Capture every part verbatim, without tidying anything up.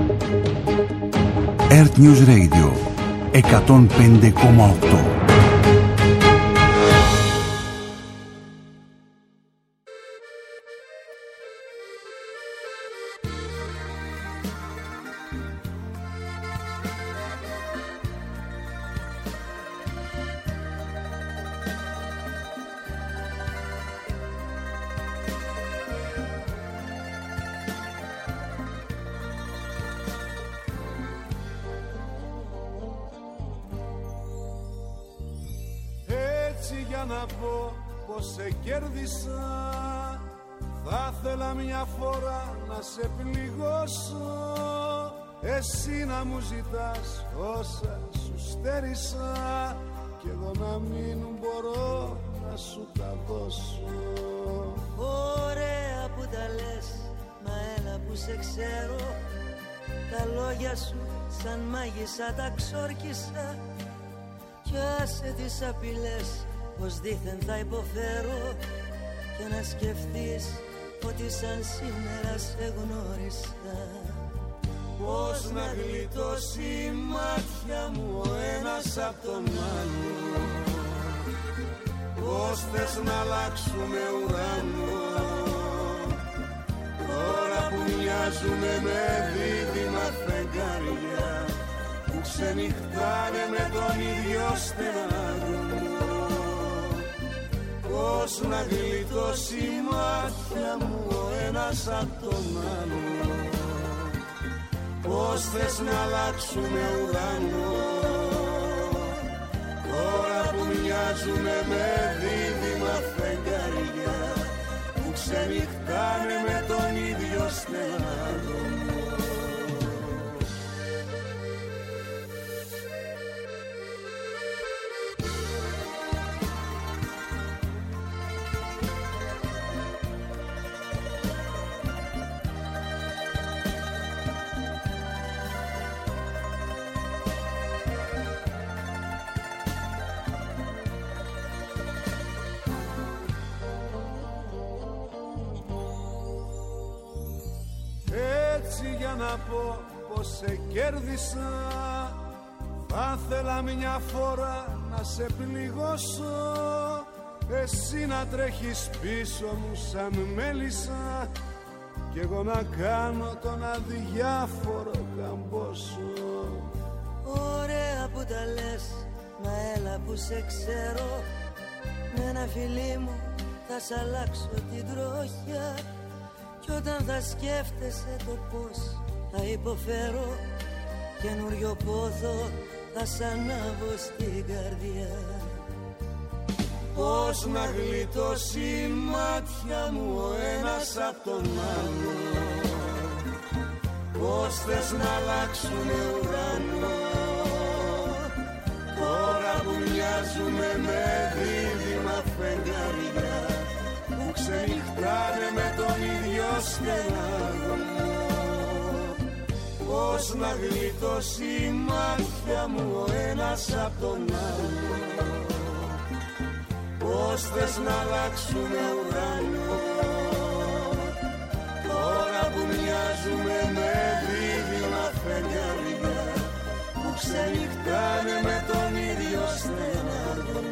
Earth News Radio εκατόν πέντε κόμμα οκτώ. Για να πω πως σε κέρδισα, θα ήθελα μια φορά να σε πληγώσω, εσύ να μου ζητάς όσα σου στέρισα κι εγώ να μην μπορώ να σου τα δώσω. Ωραία που τα λες, μα έλα που σε ξέρω, τα λόγια σου σαν μάγισσα τα ξόρκισα κι άσε τις απειλές πως δήθεν θα υποφέρω και να σκεφτείς ότι σαν σήμερα σε γνώρισα. Πώς να γλιτώσει η μάτια μου ο ένας απ' τον άλλο, πώς θες να αλλάξουμε ουρανό, τώρα που μοιάζουμε με δίδυμα φεγγάρια που ξενυχτάνε με τον ίδιο στενάγωνο. Πώς να γλιτώσει η μάτια μου ο ένας απ' τον άλλο, πώς θες να αλλάξουμε ουρανό, τώρα που μοιάζουμε με δίδυμα φεγγάρια που ξενυχτάνε με τον ίδιο στενάγωνο. Για να πω πως σε κέρδισα, θα ήθελα μια φορά να σε πληγώσω, εσύ να τρέχεις πίσω μου σαν μέλισσα κι εγώ να κάνω τον αδιάφορο καμπόσο. Ωραία που τα λες, μα έλα που σε ξέρω, με ένα φιλί μου θα σ' αλλάξω την τροχιά κι όταν θα σκέφτεσαι το πώς θα υποφέρω, καινούριο πόθο θα σ' ανάβω στην καρδιά. Πώς να γλιτώσει η μάτια μου ο ένας απ' τον άλλο, πώς θες να αλλάξουμε ουρανό, τώρα που μοιάζουμε με δίδυμα φεγγάρια που ξενυχτάνε με τον ίδιο στενάγωνο. Πώς να γλιτώσει η μάτια μου ο ένας απ' τον άλλο, πώς θες να αλλάξουμε ουρανό, τώρα που μοιάζουμε με δίδυμα φεγγάρια που ξενυχτάνε με τον ίδιο στενάγωνο.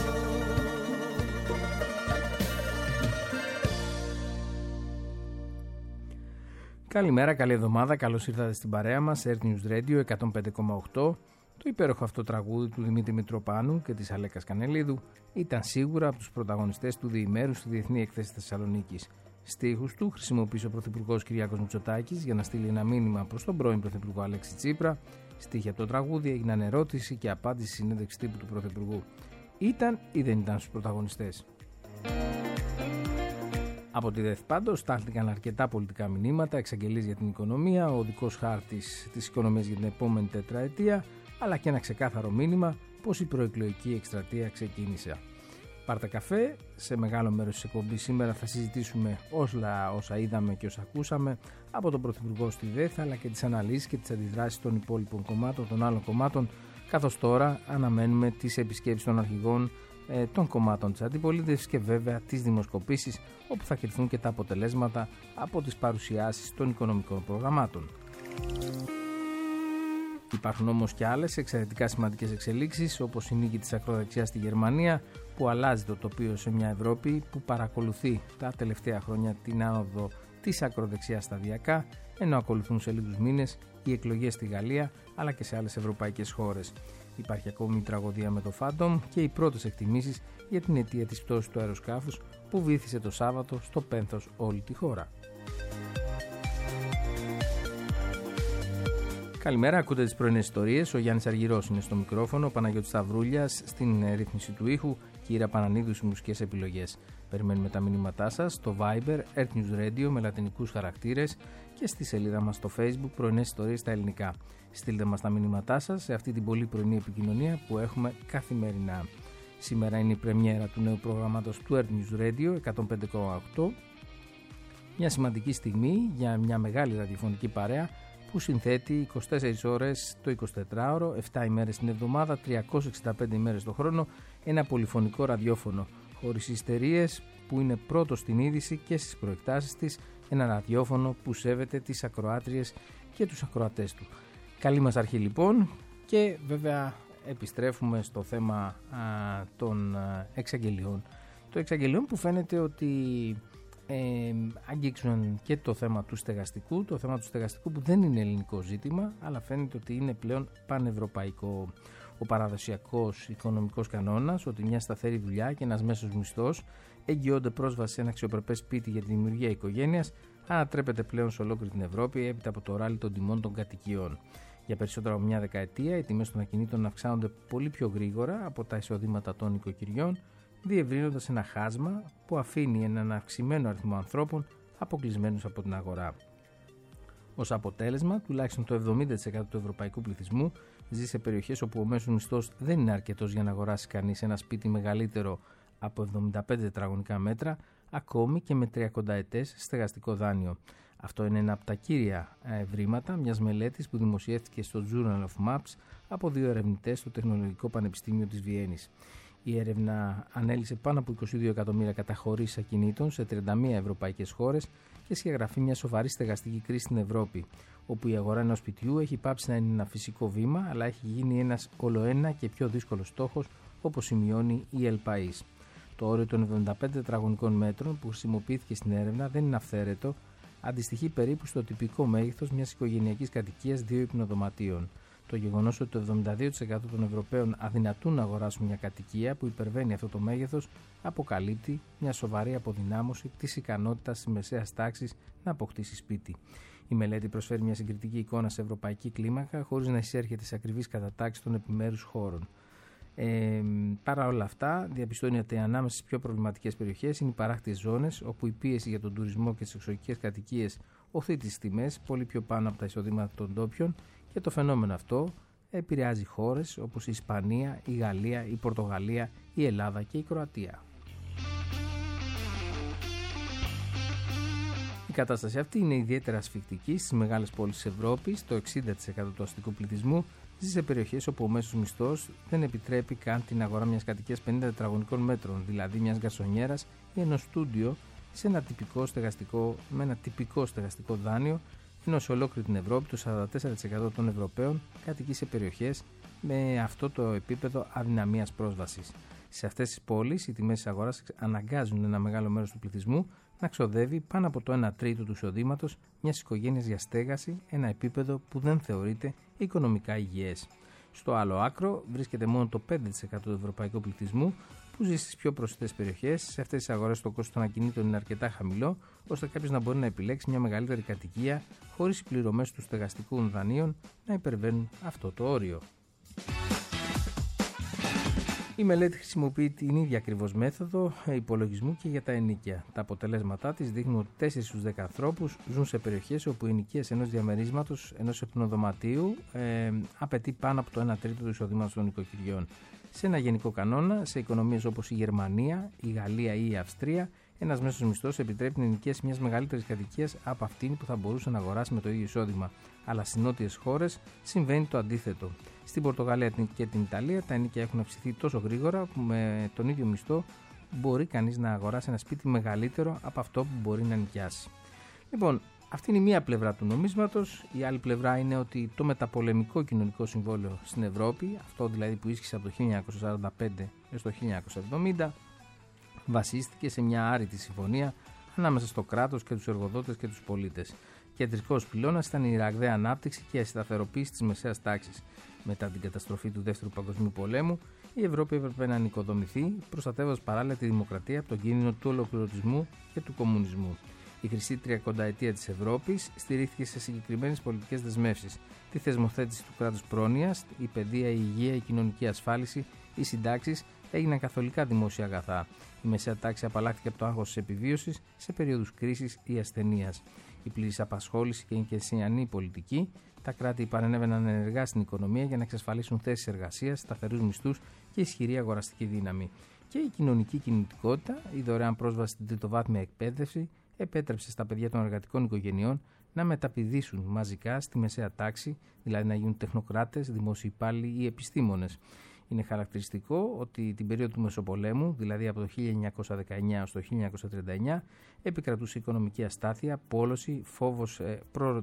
Καλημέρα, καλή εβδομάδα, καλώς ήρθατε στην παρέα μας, Earth News Radio εκατόν πέντε κόμμα οκτώ. Το υπέροχο αυτό τραγούδι του Δημήτρη Μητροπάνου και της Αλέκας Κανελίδου ήταν σίγουρα από τους πρωταγωνιστές του διημέρου στη Διεθνή Έκθεση Θεσσαλονίκης. Στίχους του χρησιμοποίησε ο Πρωθυπουργός Κυριάκος Μητσοτάκης για να στείλει ένα μήνυμα προς τον πρώην Πρωθυπουργό Αλέξη Τσίπρα. Στίχοι από το τραγούδι έγιναν ερώτηση και απάντηση στη συνέντευξη τύπου του Πρωθυπουργού. Ήταν ή δεν ήταν στους πρωταγωνιστές? Από τη ΔΕΘ πάντως στάλθηκαν αρκετά πολιτικά μηνύματα, εξαγγελίες για την οικονομία, ο οδικός χάρτης της οικονομίας για την επόμενη τετραετία, αλλά και ένα ξεκάθαρο μήνυμα πως η προεκλογική εκστρατεία ξεκίνησε. Πάρτε καφέ, σε μεγάλο μέρος της εκπομπής σήμερα θα συζητήσουμε όλα όσα είδαμε και όσα ακούσαμε από τον Πρωθυπουργό στη ΔΕΘ, αλλά και τις αναλύσεις και τις αντιδράσεις των υπόλοιπων κομμάτων, των άλλων κομμάτων, καθώς τώρα αναμένουμε τις επισκέψεις των αρχηγών ε, των κομμάτων της αντιπολίτευσης και βέβαια τις δημοσκοπήσεις, όπου θα κρυφθούν και τα αποτελέσματα από τις παρουσιάσεις των οικονομικών προγραμμάτων. Υπάρχουν όμως και άλλες εξαιρετικά σημαντικές εξελίξεις, όπως η νίκη της ακροδεξιάς στη Γερμανία, που αλλάζει το τοπίο σε μια Ευρώπη που παρακολουθεί τα τελευταία χρόνια την άνοδο της ακροδεξιάς σταδιακά, ενώ ακολουθούν σε λίγους μήνες οι εκλογές στη Γαλλία αλλά και σε άλλες ευρωπαϊκές χώρες. Υπάρχει ακόμη η τραγωδία με το Phantom και οι πρώτες εκτιμήσεις για την αιτία της πτώσης του αεροσκάφους που βύθισε το Σάββατο στο πένθος όλη τη χώρα. Καλημέρα, ακούτε τις πρωινές ιστορίες. Ο Γιάννης Αργυρός είναι στο μικρόφωνο, ο Παναγιώτης Σταυρούλιας στην ρύθμιση του ήχου και η Ήρα Πανανίδου στις μουσικές επιλογές. Περιμένουμε τα μηνύματά σας στο Viber, Earth News Radio με λατινικούς χαρακτήρες και στη σελίδα μας στο Facebook πρωινές ιστορίες στα ελληνικά. Στείλτε μας τα μηνύματά σας σε αυτή την πολύ πρωινή επικοινωνία που έχουμε καθημερινά. Σήμερα είναι η πρεμιέρα του νέου προγράμματος του Earth News Radio εκατόν πέντε κόμμα οκτώ. Μια σημαντική στιγμή για μια μεγάλη ραδιοφωνική παρέα που συνθέτει είκοσι τέσσερις ώρες το εικοσιτετράωρο, επτά ημέρες την εβδομάδα, τριακόσιες εξήντα πέντε ημέρες το χρόνο, ένα πολυφωνικό ραδιόφωνο χωρίς ιστερίες που είναι πρώτο στην είδηση και στις προεκτάσεις της, ένα ραδιόφωνο που σέβεται τις ακροάτριες και τους ακροατές του. Καλή μας αρχή λοιπόν, και βέβαια επιστρέφουμε στο θέμα α, των α, εξαγγελιών. Το εξαγγελιών που φαίνεται ότι Ε, αγγίξουν και το θέμα του στεγαστικού, το θέμα του στεγαστικού που δεν είναι ελληνικό ζήτημα, αλλά φαίνεται ότι είναι πλέον πανευρωπαϊκό. Ο παραδοσιακός οικονομικός κανόνας ότι μια σταθερή δουλειά και ένας μέσος μισθός εγγυώνται πρόσβαση σε ένα αξιοπρεπές σπίτι για τη δημιουργία οικογένειας ανατρέπεται πλέον σε ολόκληρη την Ευρώπη έπειτα από το ράλι των τιμών των κατοικιών. Για περισσότερο από μια δεκαετία οι τιμές των ακινήτων αυξάνονται πολύ πιο γρήγορα από τα εισοδήματα των οικοκυριών, διευρύνοντας ένα χάσμα που αφήνει έναν αυξημένο αριθμό ανθρώπων αποκλεισμένους από την αγορά. Ως αποτέλεσμα, τουλάχιστον το εβδομήντα τοις εκατό του ευρωπαϊκού πληθυσμού ζει σε περιοχές όπου ο μέσος μισθός δεν είναι αρκετός για να αγοράσει κανείς ένα σπίτι μεγαλύτερο από εβδομήντα πέντε τετραγωνικά μέτρα, ακόμη και με τριακονταετές στεγαστικό δάνειο. Αυτό είναι ένα από τα κύρια ευρήματα μιας μελέτης που δημοσιεύτηκε στο Journal of Maps από δύο ερευνητές στο Τεχνολογικό Πανεπιστήμιο της Βιέννης. Η έρευνα ανέλυσε πάνω από είκοσι δύο εκατομμύρια καταχωρήσεις ακινήτων σε τριάντα μία ευρωπαϊκές χώρες και σκιαγραφεί μια σοβαρή στεγαστική κρίση στην Ευρώπη, όπου η αγορά ενός σπιτιού έχει πάψει να είναι ένα φυσικό βήμα, αλλά έχει γίνει ένας ολοένα και πιο δύσκολος στόχος, όπως σημειώνει η Ελπαΐς. Το όριο των εβδομήντα πέντε τετραγωνικών μέτρων που χρησιμοποιήθηκε στην έρευνα δεν είναι αυθαίρετο, αντιστοιχεί περίπου στο τυπικό μέγεθος μιας οικογενειακής κατοικίας δύο υπνοδωματίων. Το γεγονός ότι το εβδομήντα δύο τοις εκατό των Ευρωπαίων αδυνατούν να αγοράσουν μια κατοικία που υπερβαίνει αυτό το μέγεθος αποκαλύπτει μια σοβαρή αποδυνάμωση της ικανότητας της μεσαίας τάξης να αποκτήσει σπίτι. Η μελέτη προσφέρει μια συγκριτική εικόνα σε ευρωπαϊκή κλίμακα χωρίς να εισέρχεται σε ακριβείς κατατάξεις των επιμέρους χώρων. Ε, παρά όλα αυτά, διαπιστώνει ότι ανάμεσα στις πιο προβληματικές περιοχές είναι οι παράκτιες ζώνες, όπου η πίεση για τον τουρισμό και τις εξωτικές κατοικίες οθεί τις τιμές πολύ πιο πάνω από τα εισοδήματα των ντόπιων, και το φαινόμενο αυτό επηρεάζει χώρες όπως η Ισπανία, η Γαλλία, η Πορτογαλία, η Ελλάδα και η Κροατία. Η κατάσταση αυτή είναι ιδιαίτερα ασφικτική στις μεγάλες πόλεις της Ευρώπης. Το εξήντα τοις εκατό του αστικού πληθυσμού ζει σε περιοχές όπου ο μέσος μισθός δεν επιτρέπει καν την αγορά μιας κατοικίας πενήντα τετραγωνικών μέτρων, δηλαδή μιας γκαρσονιέρας ή ενός στούντιο σε ένα τυπικό στεγαστικό, με ένα τυπικό στεγαστικό δάνειο, ενώ σε ολόκληρη την Ευρώπη το σαράντα τέσσερα τοις εκατό των Ευρωπαίων κατοικεί σε περιοχές με αυτό το επίπεδο αδυναμίας πρόσβασης. Σε αυτές τις πόλεις οι τιμές της αγοράς αναγκάζουν ένα μεγάλο μέρος του πληθυσμού να ξοδεύει πάνω από το ένα τρίτο του εισοδήματος μιας οικογένειας για στέγαση, ένα επίπεδο που δεν θεωρείται οικονομικά υγιές. Στο άλλο άκρο βρίσκεται μόνο το πέντε τοις εκατό του ευρωπαϊκού πληθυσμού που ζει στις πιο προσιτές περιοχές. Σε αυτές τις αγορές το κόστος των ακινήτων είναι αρκετά χαμηλό, ώστε κάποιος να μπορεί να επιλέξει μια μεγαλύτερη κατοικία χωρίς οι πληρωμές του στεγαστικού δανείων να υπερβαίνουν αυτό το όριο. Η μελέτη χρησιμοποιεί την ίδια ακριβώς μέθοδο υπολογισμού και για τα ενοίκια. Τα αποτελέσματά της δείχνουν ότι τέσσερις στους δέκα ανθρώπους ζουν σε περιοχές όπου οι ενοικίες ενός διαμερίσματος, ενός υπνοδωματίου, ε, απαιτεί πάνω από το ένα τρίτο του εισοδήματος των οικοκυριών. Σε ένα γενικό κανόνα, σε οικονομίες όπως η Γερμανία, η Γαλλία ή η Αυστρία, ένας μέσος μισθός επιτρέπει την ενοικίαση μιας μεγαλύτερης κατοικίας από αυτήν που θα μπορούσε να αγοράσει με το ίδιο εισόδημα. Αλλά στις νότιες χώρες συμβαίνει το αντίθετο. Στην Πορτογαλία και την Ιταλία τα ενοίκια έχουν αυξηθεί τόσο γρήγορα που με τον ίδιο μισθό μπορεί κανείς να αγοράσει ένα σπίτι μεγαλύτερο από αυτό που μπορεί να νοικιάσει. Λοιπόν, Αυτή είναι η μία πλευρά του νομίσματος. Η άλλη πλευρά είναι ότι το μεταπολεμικό κοινωνικό συμβόλαιο στην Ευρώπη, αυτό δηλαδή που ίσχυσε από το χίλια εννιακόσια σαράντα πέντε έως το χίλια εννιακόσια εβδομήντα, βασίστηκε σε μια άρρητη συμφωνία ανάμεσα στο κράτος και τους εργοδότες και τους πολίτες. Κεντρικός πυλώνας ήταν η ραγδαία ανάπτυξη και η σταθεροποίηση της μεσαίας τάξης. Μετά την καταστροφή του Δεύτερου Παγκοσμίου Πολέμου, η Ευρώπη έπρεπε να ανοικοδομηθεί, προστατεύοντας παράλληλα τη δημοκρατία από τον κίνδυνο του ολοκληρωτισμού και του κομμουνισμού. Η χρυσή τριακονταετία της Ευρώπης στηρίχθηκε σε συγκεκριμένες πολιτικές δεσμεύσεις. Τη θεσμοθέτηση του κράτους πρόνοιας, η παιδεία, η υγεία, η κοινωνική ασφάλιση, οι συντάξεις έγιναν καθολικά δημόσια αγαθά. Η μεσαία τάξη απαλλάχθηκε από το άγχος της επιβίωσης σε περίοδους κρίσης ή ασθενείας. Η πλήρης απασχόληση και η κενσιανή πολιτική, τα κράτη παρενέβαιναν ενεργά στην οικονομία για να εξασφαλίσουν θέσεις εργασίας, σταθερούς μισθούς και ισχυρή αγοραστική δύναμη. Και η κοινωνική κινητικότητα, η δωρεάν πρόσβαση στην τριτοβάθμια εκπαίδευση, επέτρεψε στα παιδιά των εργατικών οικογενειών να μεταπηδήσουν μαζικά στη μεσαία τάξη, δηλαδή να γίνουν τεχνοκράτες, δημόσιοι υπάλληλοι ή επιστήμονες. Είναι χαρακτηριστικό ότι την περίοδο του Μεσοπολέμου, δηλαδή από το χίλια εννιακόσια δεκαεννιά έως το χίλια εννιακόσια τριάντα εννιά, επικρατούσε οικονομική αστάθεια, πόλωση, φόβος ε,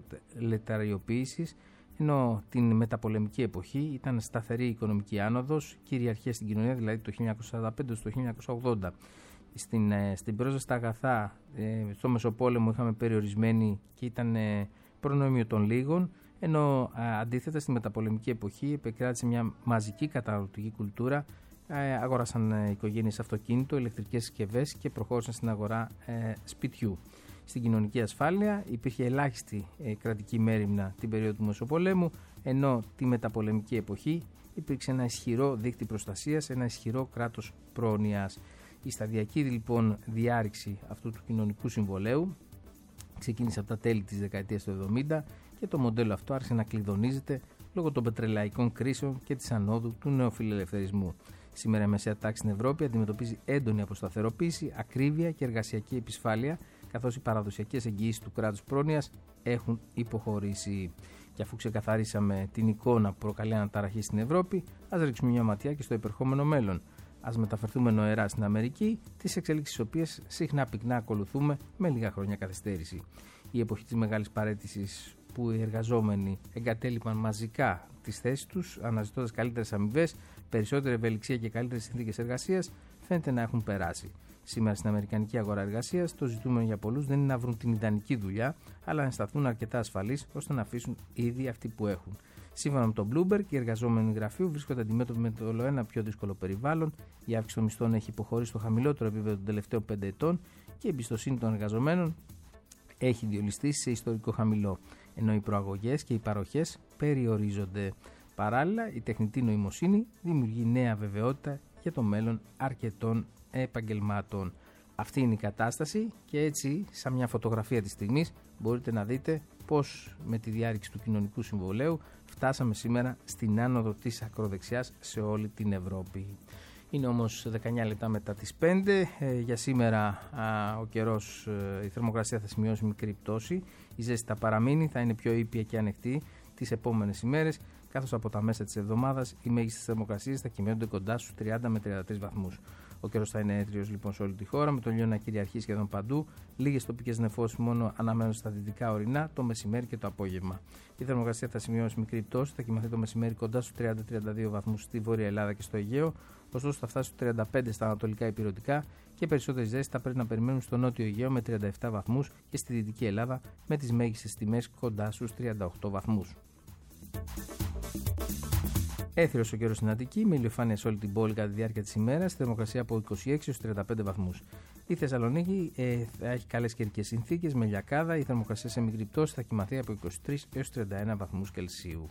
προλεταριοποίησης, ενώ την μεταπολεμική εποχή ήταν σταθερή οικονομική άνοδος, κυριαρχία στην κοινωνία, δηλαδή το χίλια εννιακόσια σαράντα πέντε έως το χίλια εννιακόσια ογδόντα. Στην, ε, στην πρόσβαση στα αγαθά, ε, στο Μεσοπόλεμο είχαμε περιορισμένη και ήταν ε, προνόμιο των λίγων, ενώ α, αντίθετα στη μεταπολεμική εποχή επικράτησε μια μαζική καταναλωτική κουλτούρα, ε, αγόρασαν ε, οικογένειες αυτοκίνητο, ηλεκτρικές συσκευές και προχώρησαν στην αγορά ε, σπιτιού. Στην κοινωνική ασφάλεια υπήρχε ελάχιστη ε, κρατική μέριμνα την περίοδο του Μεσοπολέμου, ενώ τη μεταπολεμική εποχή υπήρξε ένα ισχυρό δίκτυο προστασίας, ένα ισχυρό κράτος πρόνοιας. Η σταδιακή λοιπόν διάρρηξη αυτού του κοινωνικού συμβολέου ξεκίνησε από τα τέλη της δεκαετίας του εβδομήντα και το μοντέλο αυτό άρχισε να κλειδονίζεται λόγω των πετρελαϊκών κρίσεων και της ανόδου του νεοφιλελευθερισμού. Σήμερα η μεσαία τάξη στην Ευρώπη αντιμετωπίζει έντονη αποσταθεροποίηση, ακρίβεια και εργασιακή επισφάλεια, καθώς οι παραδοσιακές εγγυήσεις του κράτους πρόνοιας έχουν υποχωρήσει. Και αφού ξεκαθαρίσαμε την εικόνα που προκαλεί αναταραχή στην Ευρώπη, ας ρίξουμε μια ματιά και στο υπερχόμενο μέλλον. Ας μεταφερθούμε νοερά στην Αμερική, τις εξελίξεις τις οποίες συχνά πυκνά ακολουθούμε με λίγα χρόνια καθυστέρηση. Η εποχή της μεγάλης παραίτησης, που οι εργαζόμενοι εγκατέλειπαν μαζικά τις θέσεις τους, αναζητώντας καλύτερες αμοιβές, περισσότερη ευελιξία και καλύτερες συνθήκες εργασίας, φαίνεται να έχουν περάσει. Σήμερα στην Αμερικανική αγορά εργασίας, το ζητούμενο για πολλούς δεν είναι να βρουν την ιδανική δουλειά, αλλά να σταθούν αρκετά ασφαλείς ώστε να αφήσουν ήδη αυτή που έχουν. Σύμφωνα με τον Bloomberg, οι εργαζόμενοι γραφείου βρίσκονται αντιμέτωποι με το ολοένα πιο δύσκολο περιβάλλον, η αύξηση των μισθών έχει υποχωρήσει στο χαμηλότερο επίπεδο των τελευταίων πέντε ετών και η εμπιστοσύνη των εργαζομένων έχει διολυστήσει σε ιστορικό χαμηλό, ενώ οι προαγωγές και οι παροχές περιορίζονται. Παράλληλα, η τεχνητή νοημοσύνη δημιουργεί νέα βεβαιότητα για το μέλλον αρκετών επαγγελμάτων. Αυτή είναι η κατάσταση και έτσι, σαν μια φωτογραφία της στιγμής, μπορείτε να δείτε πώς με τη διάρρηξη του κοινωνικού συμβολέου φτάσαμε σήμερα στην άνοδο της ακροδεξιάς σε όλη την Ευρώπη. Είναι όμως δεκαεννιά λεπτά μετά τις πέντε. Ε, για σήμερα α, ο καιρός, ε, η θερμοκρασία θα σημειώσει μικρή πτώση. Η ζέστη θα παραμείνει, θα είναι πιο ήπια και ανοιχτή τις επόμενες ημέρες, καθώς από τα μέσα της εβδομάδας οι μέγιστες θερμοκρασίες θα κυμαίνονται κοντά στους τριάντα με τριάντα τρεις βαθμούς. Ο καιρός θα είναι έτριος λοιπόν σε όλη τη χώρα, με τον ήλιο να κυριαρχεί σχεδόν παντού. Λίγες τοπικές νεφώσεις μόνο αναμένονται στα δυτικά ορεινά το μεσημέρι και το απόγευμα. Η θερμοκρασία θα σημειώσει μικρή πτώση, θα κοιμαθεί το μεσημέρι κοντά στους τριάντα με τριάντα δύο βαθμούς στη Βόρεια Ελλάδα και στο Αιγαίο, ωστόσο θα φτάσει στους τριάντα πέντε στα ανατολικά ηπειρωτικά και περισσότερη ζέστη θα πρέπει να περιμένουν στο νότιο Αιγαίο με τριάντα επτά βαθμούς και στη Δυτική Ελλάδα με τις μέγιστες τιμές κοντά στους τριάντα οκτώ βαθμούς. Έθριος ο καιρός στην Αττική, με ηλιοφάνεια σε όλη την πόλη κατά τη διάρκεια της ημέρας, θερμοκρασία από είκοσι έξι έως τριάντα πέντε βαθμούς. Η Θεσσαλονίκη ε, θα έχει καλές καιρικές συνθήκες με λιακάδα, η θερμοκρασία σε μικρή πτώση θα κοιμαθεί από είκοσι τρεις έως τριάντα ένα βαθμούς Κελσίου.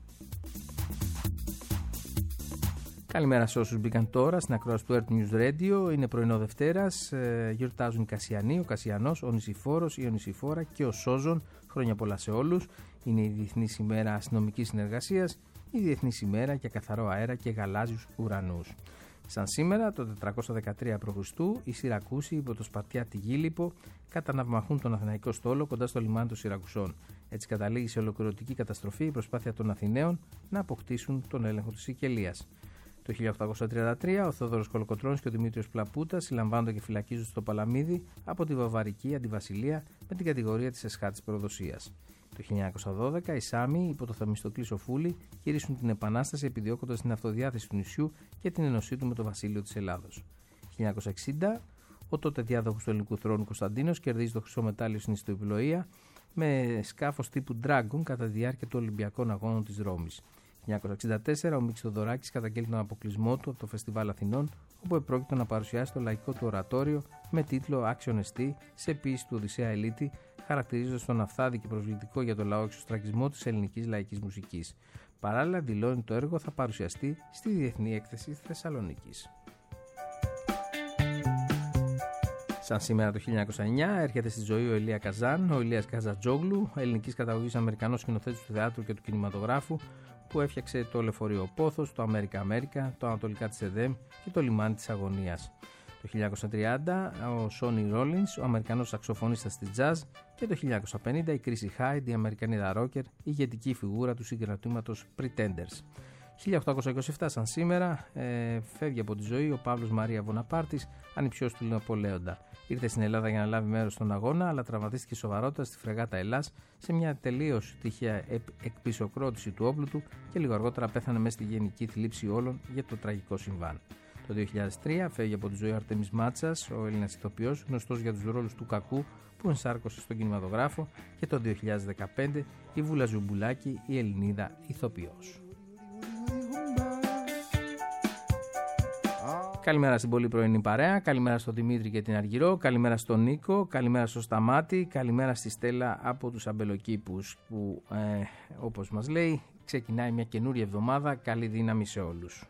Καλημέρα σε όσους μπήκαν τώρα στην ακρόαση του Earth News Radio. Είναι πρωινό Δευτέρας, ε, γιορτάζουν οι Κασιανοί, ο Κασιανός, ο Νησιφόρος, η Ονησιφόρα και ο Σόζον. Χρόνια πολλά σε όλους. Είναι η Διεθνής ημέρα αστυνομικής συνεργασίας, η Διεθνής ημέρα για καθαρό αέρα και γαλάζιους ουρανούς. Σαν σήμερα, το τετρακόσια δεκατρία π.Χ., οι Σιρακούσοι υπό το Σπαρτιάτη Γίλιππο καταναυμαχούν τον Αθηναϊκό στόλο κοντά στο λιμάνι των Σιρακουσών. Έτσι καταλήγει σε ολοκληρωτική καταστροφή η προσπάθεια των Αθηναίων να αποκτήσουν τον έλεγχο της Σικελίας. Το χίλια οκτακόσια τριάντα τρία ο Θόδωρος Κολοκοτρώνης και ο Δημήτριος Πλαπούτας συλλαμβάνονται και φυλακίζονται στο Παλαμίδι από τη Βαβαρική Αντιβασιλεία με την κατηγορία της εσχάτης προδοσίας. Το χίλια εννιακόσια δώδεκα οι Σάμοι υπό το Θεμιστοκλή Σοφούλη κήρυσουν την Επανάσταση επιδιώκοντας την αυτοδιάθεση του νησιού και την ενωσή του με το βασίλειο της Ελλάδος. χίλια εννιακόσια εξήντα ο τότε διάδοχος του ελληνικού θρόνου Κωνσταντίνος κερδίζει το χρυσό μετάλλιο στην ιστοεπιλογία με σκάφος τύπου Dragon κατά τη διάρκεια του Ολυμπιακών Αγώνων της Ρώμης. χίλια εννιακόσια εξήντα τέσσερα ο Μίκης Θοδωράκης καταγγέλνει τον αποκλεισμό του από το Φεστιβάλ Αθηνών, όπου επρόκειτο να παρουσιάσει το λαϊκό του ορατόριο με τίτλο Άξιον Εστί σε ποίηση του Οδυσσέα Ελίτη, χαρακτηρίζοντας τον αυθάδη και προσβλητικό για το λαό εξωστρακισμό της ελληνικής λαϊκής μουσικής. Παράλληλα, δηλώνει το έργο θα παρουσιαστεί στη Διεθνή Έκθεση Θεσσαλονίκης. Σαν σήμερα το χίλια εννιακόσια εννιά έρχεται στη ζωή ο Ηλία Καζάν, ο Ηλίας Καζατζόγλου, ελληνικής καταγωγής Αμερικανός σκηνοθέτης του θεάτρου και του κινηματογράφου, που έφτιαξε το Λεωφορείο Πόθος, το Αμέρικα Αμέρικα, το Ανατολικά της Εδέμ και το Λιμάνι της Αγωνίας. Το χίλια εννιακόσια τριάντα ο Σόνι Ρόλινς, ο Αμερικανός σαξοφωνίστας της jazz, και το χίλια εννιακόσια πενήντα η Κρίση Χάιντ, η Αμερικανίδα ρόκερ, η ηγετική φιγούρα του συγκρατήματος Pretenders. χίλια οκτακόσια είκοσι επτά σαν σήμερα ε, φεύγει από τη ζωή ο Παύλος Μαρία Βοναπάρτης, ανιψιός του Ναπολέοντα. Ήρθε στην Ελλάδα για να λάβει μέρος στον αγώνα, αλλά τραυματίστηκε σοβαρότατα στη φρεγάτα Ελλάς σε μια τελείως τυχαία εκπισοκρότηση του όπλου του και λίγο αργότερα πέθανε μέσα στη γενική θλίψη όλων για το τραγικό συμβάν. Το δύο χιλιάδες τρία φεύγει από τη ζωή ο Αρτέμις Μάτσας, ο Έλληνας ηθοποιός, γνωστός για τους ρόλους του κακού που ενσάρκωσε στον κινηματογράφο, και το δύο χιλιάδες δεκαπέντε η Βούλα Ζουμπουλάκη, η Ελληνίδα ηθοποιός. Καλημέρα στην πολύ πρωινή παρέα, καλημέρα στον Δημήτρη και την Αργυρό, καλημέρα στον Νίκο, καλημέρα στο Σταμάτη, καλημέρα στη Στέλλα από τους Αμπελοκήπους που ε, όπως μας λέει ξεκινάει μια καινούρια εβδομάδα, καλή δύναμη σε όλους.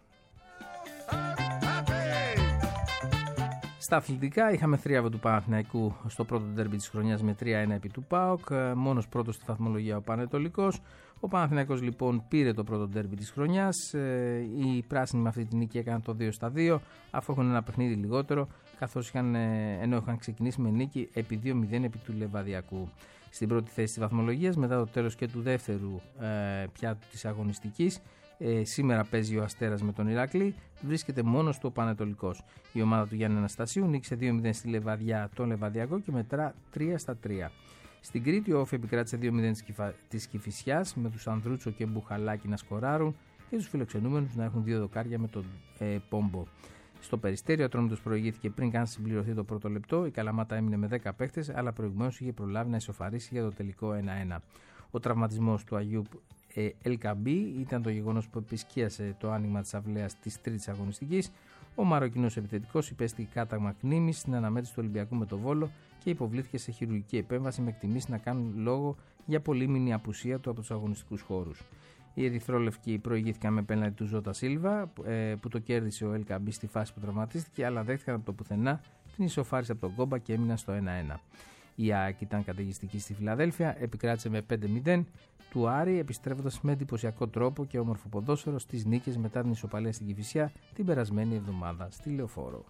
Στα αθλητικά είχαμε θρίαβο του Παναθηναϊκού στο πρώτο ντέρμπι της χρονιάς με τρία ένα επί του ΠΑΟΚ, μόνος πρώτος στη βαθμολογία ο Πανετολικός. Ο Παναθηναϊκός λοιπόν πήρε το πρώτο ντέρμπι της χρονιάς, οι πράσινοι με αυτή την νίκη έκαναν το δύο στα δύο αφού έχουν ένα παιχνίδι λιγότερο, καθώς είχαν, ενώ είχαν ξεκινήσει με νίκη επί δύο μηδέν επί του Λεβαδιακού. Στην πρώτη θέση της βαθμολογίας μετά το τέλος και του δεύτερου ε, πιάτου της αγωνιστικής. Ε, σήμερα παίζει ο Αστέρας με τον Ηρακλή, βρίσκεται μόνος του ο Πανετολικός. Η ομάδα του Γιάννη Αναστασίου νίκησε δύο μηδέν στη Λεβαδιά τον Λεβαδιακό και μετρά τρία στα τρία. Στην Κρήτη ο Όφη επικράτησε δύο μηδέν της Κηφισιάς με τους Ανδρούτσο και Μπουχαλάκη να σκοράρουν και τους φιλοξενούμενους να έχουν δύο δοκάρια με τον ε, Πόμπο. Στο Περιστέρι ο Ατρόμητος προηγήθηκε πριν καν συμπληρωθεί το πρώτο λεπτό. Η Καλαμάτα έμεινε με δέκα παίχτες, αλλά προηγουμένως είχε προλάβει να ισοφαρίσει για το τελικό ένα ένα. Ο τραυματισμός του Αγιούπ ε, Ελκαμπή ήταν το γεγονός που επισκίασε το άνοιγμα της αυλαίας της τρίτης αγωνιστικής. Ο Μαροκινός επιθετικός υπέστη κάταγμα κνήμης στην αναμέτρηση του Ολυμπιακού με το Βόλο και υποβλήθηκε σε χειρουργική επέμβαση με εκτιμήσεις να κάνουν λόγο για πολύμηνη απουσία του από τους αγωνιστικούς χώρους. Οι ερυθρόλευκοι προηγήθηκαν με πέναλτι του Ζώτα Σίλβα που το κέρδισε ο Ελκαμπή στη φάση που τραυματίστηκε, αλλά δέχτηκαν από το πουθενά την ισοφάριση από τον Κόμπα και έμειναν στο ένα ένα. Η ΑΕΚ ήταν καταιγιστική στη Φιλαδέλφια, επικράτησε με πέντε μηδέν του Άρη, επιστρέφοντας με εντυπωσιακό τρόπο και όμορφο ποδόσφαιρο στις νίκες μετά την ισοπαλία στην Κηφισιά την περασμένη εβδομάδα στη Λεωφόρο.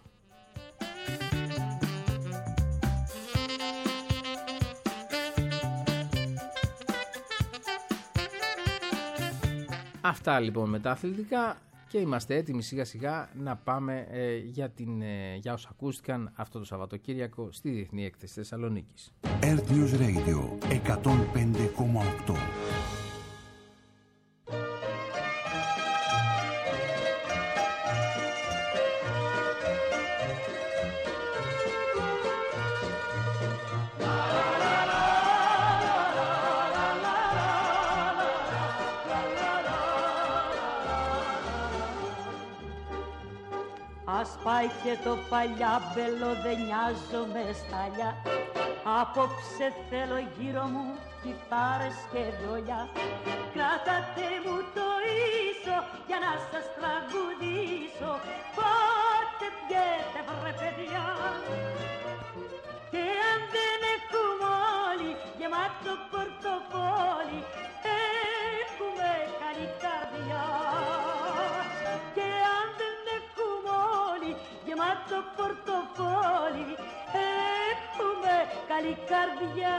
Αυτά λοιπόν με τα αθλητικά και είμαστε έτοιμοι σιγά σιγά να πάμε ε, για, την, ε, για όσα ακούστηκαν αυτό το Σαββατοκύριακο στη Διεθνή Έκθεση Θεσσαλονίκης. Earth News Radio εκατόν πέντε κόμμα οκτώ. Ας πάει και το παλιάμπελο, δεν νοιάζομαι στάλια. Απόψε θέλω γύρω μου κιθάρες και βιολιά. Κρατάτε μου το ίσο για να σας τραγουδήσω. Πότε πιέτε βρε παιδιά. Και αν δεν έχουμε όλοι γεμάτο πορτοφόλι, έχουμε καλή καρδιά. Και αν δεν έχουμε όλοι γεμάτο πορτοφόλι, έχουμε καλή καρδιά.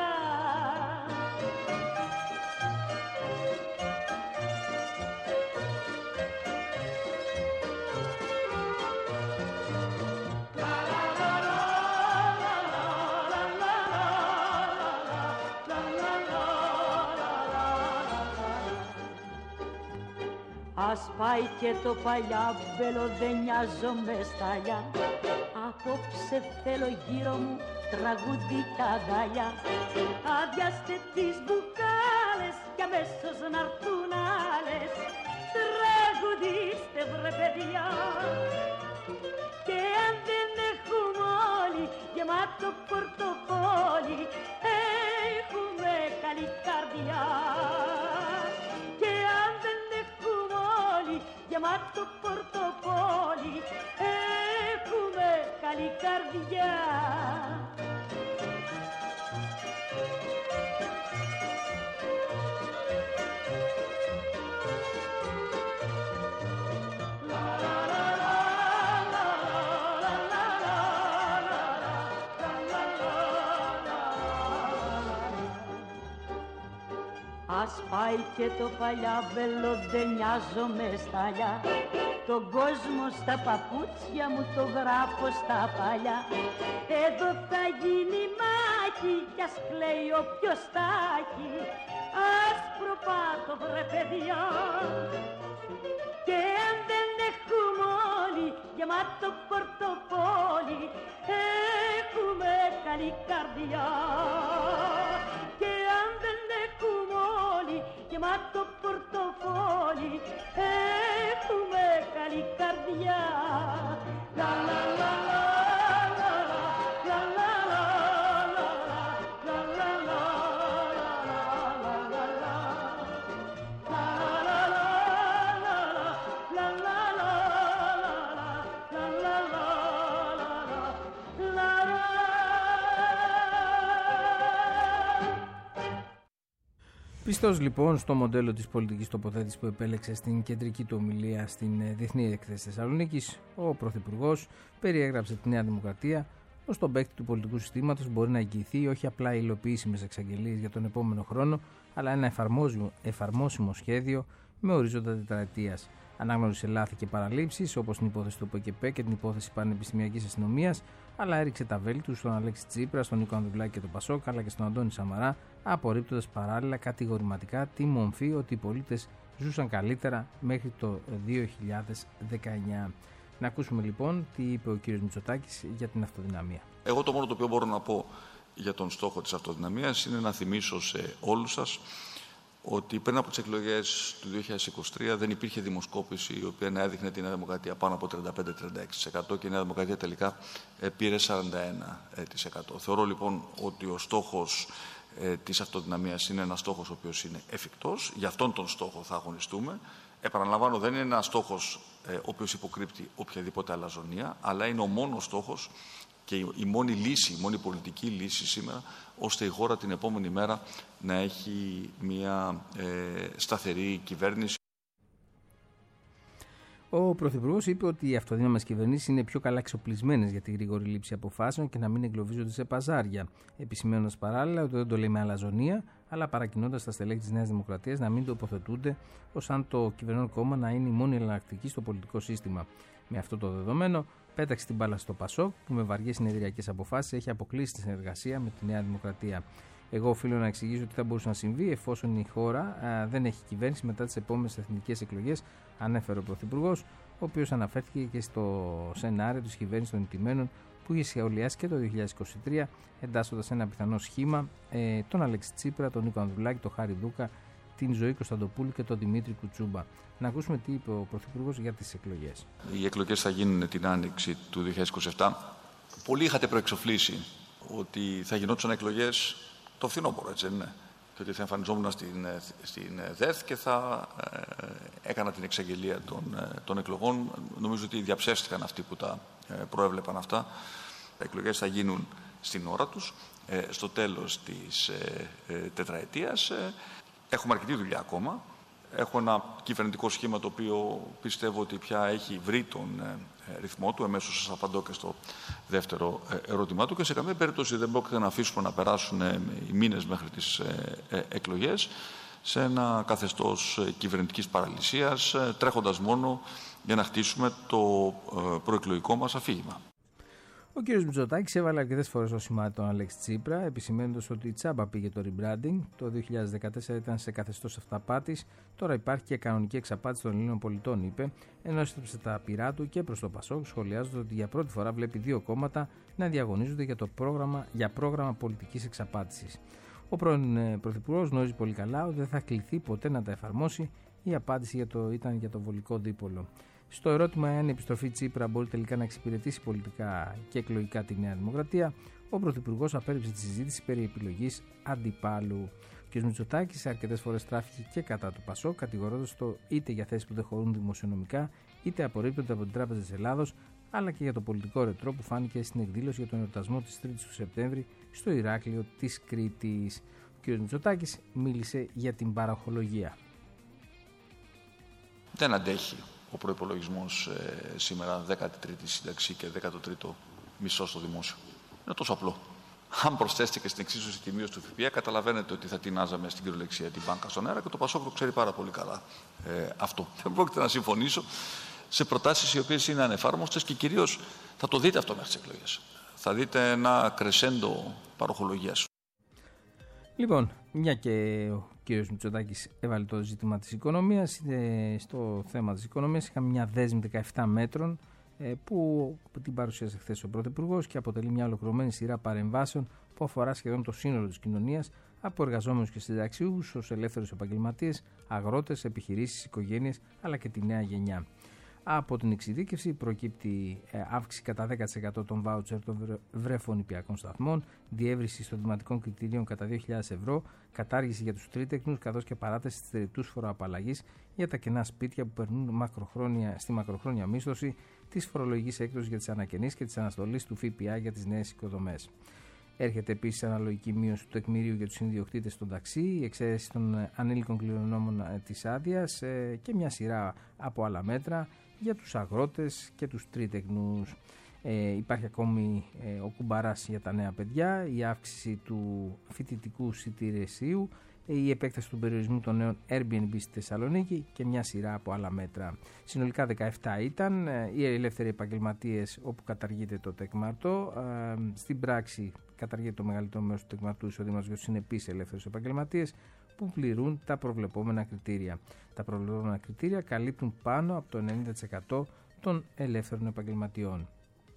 Ας πάει και το παλιάμπελο, δεν νοιάζομαι στάλια. Απόψε θέλω γύρω μου τραγουδικά αγκαλιά. Αδειάστε τις μπουκάλες κι αμέσως να'ρθούν άλλες. Τραγουδίστε βρε παιδιά. Και αν δεν έχουμε όλοι γεμάτο πορτοφόλι, έχουμε καλή καρδιά. Και αν δεν έχουμε όλοι γεμάτο πορτοφόλι, έχουμε καλή καρδιά. Ας πάει και το παλιάμπελο, δεν νοιάζομαι στάλια. Τον κόσμο στα παπούτσια μου το γράφω στα παλιά. Εδώ θα γίνει μάχη κι ας κλαίει όποιος τα έχει. Άσπρο πάτο βρε παιδιά. Και αν δεν έχουμε όλοι γεμάτο πορτοφόλι, έχουμε καλή καρδιά. Και αν δεν έχουμε όλοι γεμάτο πορτοφόλι, έχουμε καλή καρδιά. Λα λα λα λα. Πιστός λοιπόν στο μοντέλο της πολιτικής τοποθέτησης που επέλεξε στην κεντρική του ομιλία στην Διεθνή Έκθεση Θεσσαλονίκης, ο Πρωθυπουργός περιέγραψε τη Νέα Δημοκρατία ως τον παίκτη του πολιτικού συστήματος μπορεί να εγγυηθεί όχι απλά υλοποιήσιμες εξαγγελίες για τον επόμενο χρόνο, αλλά ένα εφαρμόσιμο, εφαρμόσιμο σχέδιο με ορίζοντα τετραετίας. Ανάγνωρισε λάθη και παραλήψεις όπως την υπόθεση του ΠΚΠ και την υπόθεση Πανεπιστημιακής Αστυνομίας, αλλά έριξε τα βέλη του στον Αλέξη Τσίπρα, στον Νίκο Ανδρουλάκη και τον Πασόκ, αλλά και στον Αντώνη Σαμαρά, απορρίπτοντας παράλληλα κατηγορηματικά τη μομφή ότι οι πολίτες ζούσαν καλύτερα μέχρι το δύο χιλιάδες δεκαεννιά. Να ακούσουμε λοιπόν τι είπε ο κύριος Μητσοτάκης για την αυτοδυναμία. Εγώ το μόνο το οποίο μπορώ να πω για τον στόχο της αυτοδυναμίας είναι να θυμίσω σε όλους σας ότι πριν από τις εκλογές του δύο χιλιάδες είκοσι τρία δεν υπήρχε δημοσκόπηση η οποία να έδειχνε τη Νέα Δημοκρατία πάνω από τριάντα πέντε με τριάντα έξι τοις εκατό και η Νέα Δημοκρατία τελικά πήρε σαράντα ένα τοις εκατό. Θεωρώ λοιπόν ότι ο στόχος ε, της αυτοδυναμίας είναι ένας στόχος ο οποίος είναι εφικτός. Για αυτόν τον στόχο θα αγωνιστούμε. Επαναλαμβάνω, δεν είναι ένας στόχος ε, ο οποίος υποκρύπτει οποιαδήποτε αλαζονία, αλλά είναι ο μόνος στόχος και η μόνη λύση, η μόνη πολιτική λύση σήμερα, ώστε η χώρα την επόμενη μέρα να έχει μια ε, σταθερή κυβέρνηση. Ο Πρωθυπουργός είπε ότι οι αυτοδύναμες κυβερνήσεις είναι πιο καλά εξοπλισμένες για τη γρήγορη λήψη αποφάσεων και να μην εγκλωβίζονται σε παζάρια. Επισημαίνοντας παράλληλα ότι δεν το λέει με αλαζονία, αλλά παρακινώντας τα στελέχη της Νέας Δημοκρατίας να μην τοποθετούνται ως αν το κυβερνών κόμμα να είναι η μόνη εναλλακτική στο πολιτικό σύστημα. Με αυτό το δεδομένο, πέταξε την μπάλα στο Πασόκ, που με βαριές συνεδριακές αποφάσεις έχει αποκλείσει τη συνεργασία με τη Νέα Δημοκρατία. Εγώ οφείλω να εξηγήσω τι θα μπορούσε να συμβεί εφόσον η χώρα α, δεν έχει κυβέρνηση μετά τις επόμενες εθνικές εκλογές, ανέφερε ο Πρωθυπουργός, ο οποίος αναφέρθηκε και στο σενάριο της κυβέρνησης των ηττημένων που είχε σχεδιάσει και το δύο χιλιάδες είκοσι τρία, εντάσσοντας ένα πιθανό σχήμα ε, τον Αλέξη Τσίπρα, τον Νίκο Ανδρουλάκη, τον Χάρη Δούκα, την Ζωή Κωνσταντοπούλου και τον Δημήτρη Κουτσούμπα. Να ακούσουμε τι είπε ο Πρωθυπουργός για τις εκλογές. Οι εκλογές θα γίνουν την άνοιξη του δύο χιλιάδες είκοσι επτά. Πολλοί είχατε προεξοφλήσει ότι θα γινόντουσαν εκλογές το φθινόπωρο, έτσι δεν είναι? Και ότι θα εμφανιζόμουν στην, στην ΔΕΘ και θα ε, έκανα την εξαγγελία των, των εκλογών. Νομίζω ότι διαψεύστηκαν αυτοί που τα ε, προέβλεπαν αυτά. Οι εκλογές θα γίνουν στην ώρα τους, ε, στο τέλος της ε, ε, τετραετίας. Ε, έχουμε αρκετή δουλειά ακόμα. Έχω ένα κυβερνητικό σχήμα το οποίο πιστεύω ότι πια έχει βρει τον ε, ρυθμό του. Εμέσως σας απαντώ και στο δεύτερο ε, ερώτημά του και σε καμία περίπτωση δεν πρόκειται να αφήσουμε να περάσουν ε, οι μήνες μέχρι τις ε, ε, εκλογές σε ένα καθεστώς ε, κυβερνητικής παραλυσίας, ε, τρέχοντας μόνο για να χτίσουμε το ε, προεκλογικό μας αφήγημα. Ο κ. Μητσοτάκης έβαλε αρκετές φορές το σημάδι τον Αλέξη Τσίπρα, επισημαίνοντας ότι τσάμπα πήγε το rebranding. Το δύο χιλιάδες δεκατέσσερα ήταν σε καθεστώς αυταπάτης, τώρα υπάρχει και κανονική εξαπάτηση των Ελλήνων πολιτών, είπε, ενώ έστρεψε τα πειρά του και προς το Πασόκ, σχολιάζοντας ότι για πρώτη φορά βλέπει δύο κόμματα να διαγωνίζονται για, το πρόγραμμα, για πρόγραμμα πολιτικής εξαπάτησης. Ο πρώην Πρωθυπουργός γνωρίζει πολύ καλά ότι δεν θα κληθεί ποτέ να τα εφαρμόσει. Η απάντηση για το, ήταν για το βολικό δίπολο. Στο ερώτημα εάν η επιστροφή Τσίπρα μπορεί τελικά να εξυπηρετήσει πολιτικά και εκλογικά τη Νέα Δημοκρατία, ο Πρωθυπουργός απέρριψε τη συζήτηση περί επιλογής αντιπάλου. Ο κ. Μητσοτάκης αρκετές φορές στράφηκε και κατά του Πασόκ, κατηγορώντας το είτε για θέσεις που δεν χωρούν δημοσιονομικά, είτε απορρίπτονται από την Τράπεζα της Ελλάδος, αλλά και για το πολιτικό ρετρό που φάνηκε στην εκδήλωση για τον εορτασμό της τρίτης του Σεπτέμβρη στο Ηράκλειο της Κρήτης. Ο κ. Μητσοτάκης μίλησε για την παραχολογία. Δεν αντέχει ο προϋπολογισμός ε, σήμερα δέκατη τρίτη σύνταξη και δέκατο τρίτο μισθό στο δημόσιο. Είναι τόσο απλό. Αν προσθέσετε και στην εξίσωση τη μείωση του ΦΠΑ, καταλαβαίνετε ότι θα τεινάζαμε στην κυριολεξία την μπάνκα στον αέρα και το Πασόκ το ξέρει πάρα πολύ καλά ε, αυτό. Δεν πρόκειται να συμφωνήσω σε προτάσεις οι οποίες είναι ανεφάρμοστες και κυρίως θα το δείτε αυτό μέχρι τις εκλογές. Θα δείτε ένα κρεσέντο παροχολογίας. Λοιπόν, μια και ο κύριος Μητσοτάκης έβαλε το ζήτημα της οικονομίας, στο θέμα της οικονομίας είχαμε μια δέσμη δεκαεπτά μέτρων που την παρουσίασε χθες ο Πρωθυπουργός και αποτελεί μια ολοκληρωμένη σειρά παρεμβάσεων που αφορά σχεδόν το σύνολο της κοινωνίας, από εργαζόμενους και συνταξιούχους ως ελεύθερους επαγγελματίες, αγρότες, επιχειρήσεις, οικογένειες αλλά και τη νέα γενιά. Από την εξειδίκευση προκύπτει αύξηση κατά δέκα τοις εκατό των βάουτσερ των βρεφονηπιακών σταθμών, διεύρυνση εισοδηματικών κριτηρίων κατά δύο χιλιάδες ευρώ, κατάργηση για τους τρίτεκνους καθώς και παράταση της τριτούς φοροαπαλλαγής για τα κενά σπίτια που περνούν μακροχρόνια, στη μακροχρόνια μίσθωση, της φορολογικής έκδοσης για τις ανακαινήσεις και της αναστολής του ΦΠΑ για τις νέες οικοδομές. Έρχεται επίσης αναλογική μείωση του τεκμηρίου για τους ιδιοκτήτες των ταξί, η εξαίρεση των ανήλικων κληρονόμων της άδειας και μια σειρά από άλλα μέτρα για τους αγρότες και τους τρίτεκνους. Ε, υπάρχει ακόμη ε, ο κουμπαράς για τα νέα παιδιά, η αύξηση του φοιτητικού εισιτηρίου, ε, η επέκταση του περιορισμού των νέων Airbnb στη Θεσσαλονίκη και μια σειρά από άλλα μέτρα. Συνολικά δεκαεπτά ήταν ε, οι ελεύθεροι επαγγελματίες όπου καταργείται το τεκμαρτό. Ε, στην πράξη καταργείται το μεγαλύτερο μέρος του τεκμαρτού εισοδήματος για τους συνεπείς ελεύθερους επαγγελματίες που πληρούν τα προβλεπόμενα κριτήρια. Τα προβλεπόμενα κριτήρια καλύπτουν πάνω από το ενενήντα τοις εκατό των ελεύθερων επαγγελματιών.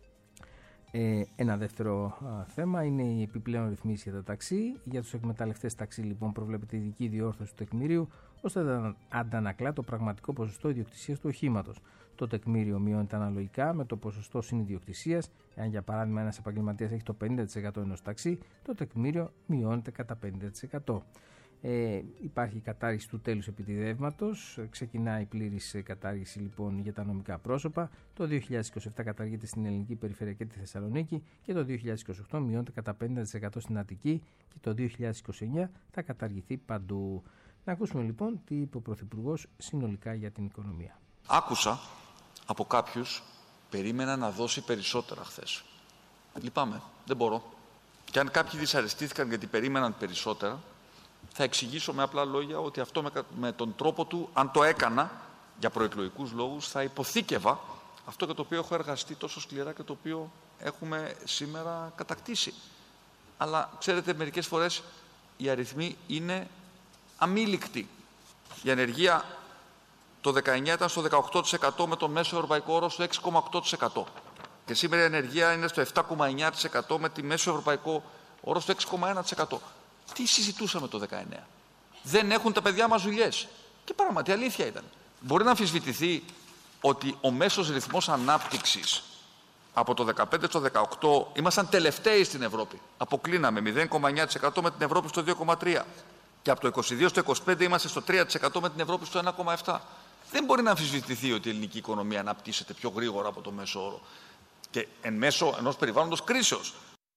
Ε, ένα δεύτερο α, θέμα είναι η επιπλέον ρυθμίση για τα ταξί. Για τους εκμεταλλευτές ταξί λοιπόν προβλέπεται ειδική διόρθωση του τεκμηρίου ώστε να αντανακλά το πραγματικό ποσοστό ιδιοκτησίας του οχήματος. Το τεκμήριο μειώνεται αναλογικά με το ποσοστό συνιδιοκτησίας. Εάν για παράδειγμα ένας επαγγελματίας έχει το πενήντα τοις εκατό ενός ταξί, το τεκμήριο μειώνεται κατά πενήντα τοις εκατό. Ε, υπάρχει κατάργηση του τέλους επιτιδεύματος, ξεκινάει η πλήρης κατάργηση λοιπόν για τα νομικά πρόσωπα. Το δύο χιλιάδες είκοσι επτά καταργείται στην Ελληνική Περιφέρεια και τη Θεσσαλονίκη και το δύο χιλιάδες είκοσι οκτώ μειώνεται κατά πενήντα τοις εκατό στην Αττική και το δύο χιλιάδες είκοσι εννιά θα καταργηθεί παντού. Να ακούσουμε λοιπόν τι είπε ο Πρωθυπουργός συνολικά για την οικονομία. Άκουσα από κάποιους περίμενα να δώσει περισσότερα χθες. Λυπάμαι, δεν μπορώ. Και αν κάποιοι δυσαρεστήθηκαν γιατί περίμεναν περισσότερα, θα εξηγήσω με απλά λόγια ότι αυτό με, με τον τρόπο του, αν το έκανα για προεκλογικούς λόγους, θα υποθήκευα αυτό για το οποίο έχω εργαστεί τόσο σκληρά και το οποίο έχουμε σήμερα κατακτήσει. Αλλά ξέρετε, μερικές φορές οι αριθμοί είναι αμήλικτοι. Η ανεργία το δεκαεννιά ήταν στο δεκαοκτώ τοις εκατό με τον μέσο ευρωπαϊκό όρο στο έξι κόμμα οκτώ τοις εκατό. Και σήμερα η ανεργία είναι στο επτά κόμμα εννιά τοις εκατό με τη μέσο ευρωπαϊκό όρο στο έξι κόμμα ένα τοις εκατό. Τι συζητούσαμε το δεκαεννιά. Δεν έχουν τα παιδιά μας δουλειές. Και πράγματι αλήθεια ήταν. Μπορεί να αμφισβητηθεί ότι ο μέσος ρυθμός ανάπτυξης από το δεκαπέντε στο δεκαοκτώ ήμασταν τελευταίοι στην Ευρώπη. Αποκλίναμε μηδέν κόμμα εννιά τοις εκατό με την Ευρώπη στο δύο κόμμα τρία. Και από το είκοσι δύο στο είκοσι πέντε είμαστε στο τρία τοις εκατό με την Ευρώπη στο ένα κόμμα επτά. Δεν μπορεί να αμφισβητηθεί ότι η ελληνική οικονομία αναπτύσσεται πιο γρήγορα από το μέσο όρο. Και εν μέσω ενός περιβάλλοντος κρίσεως.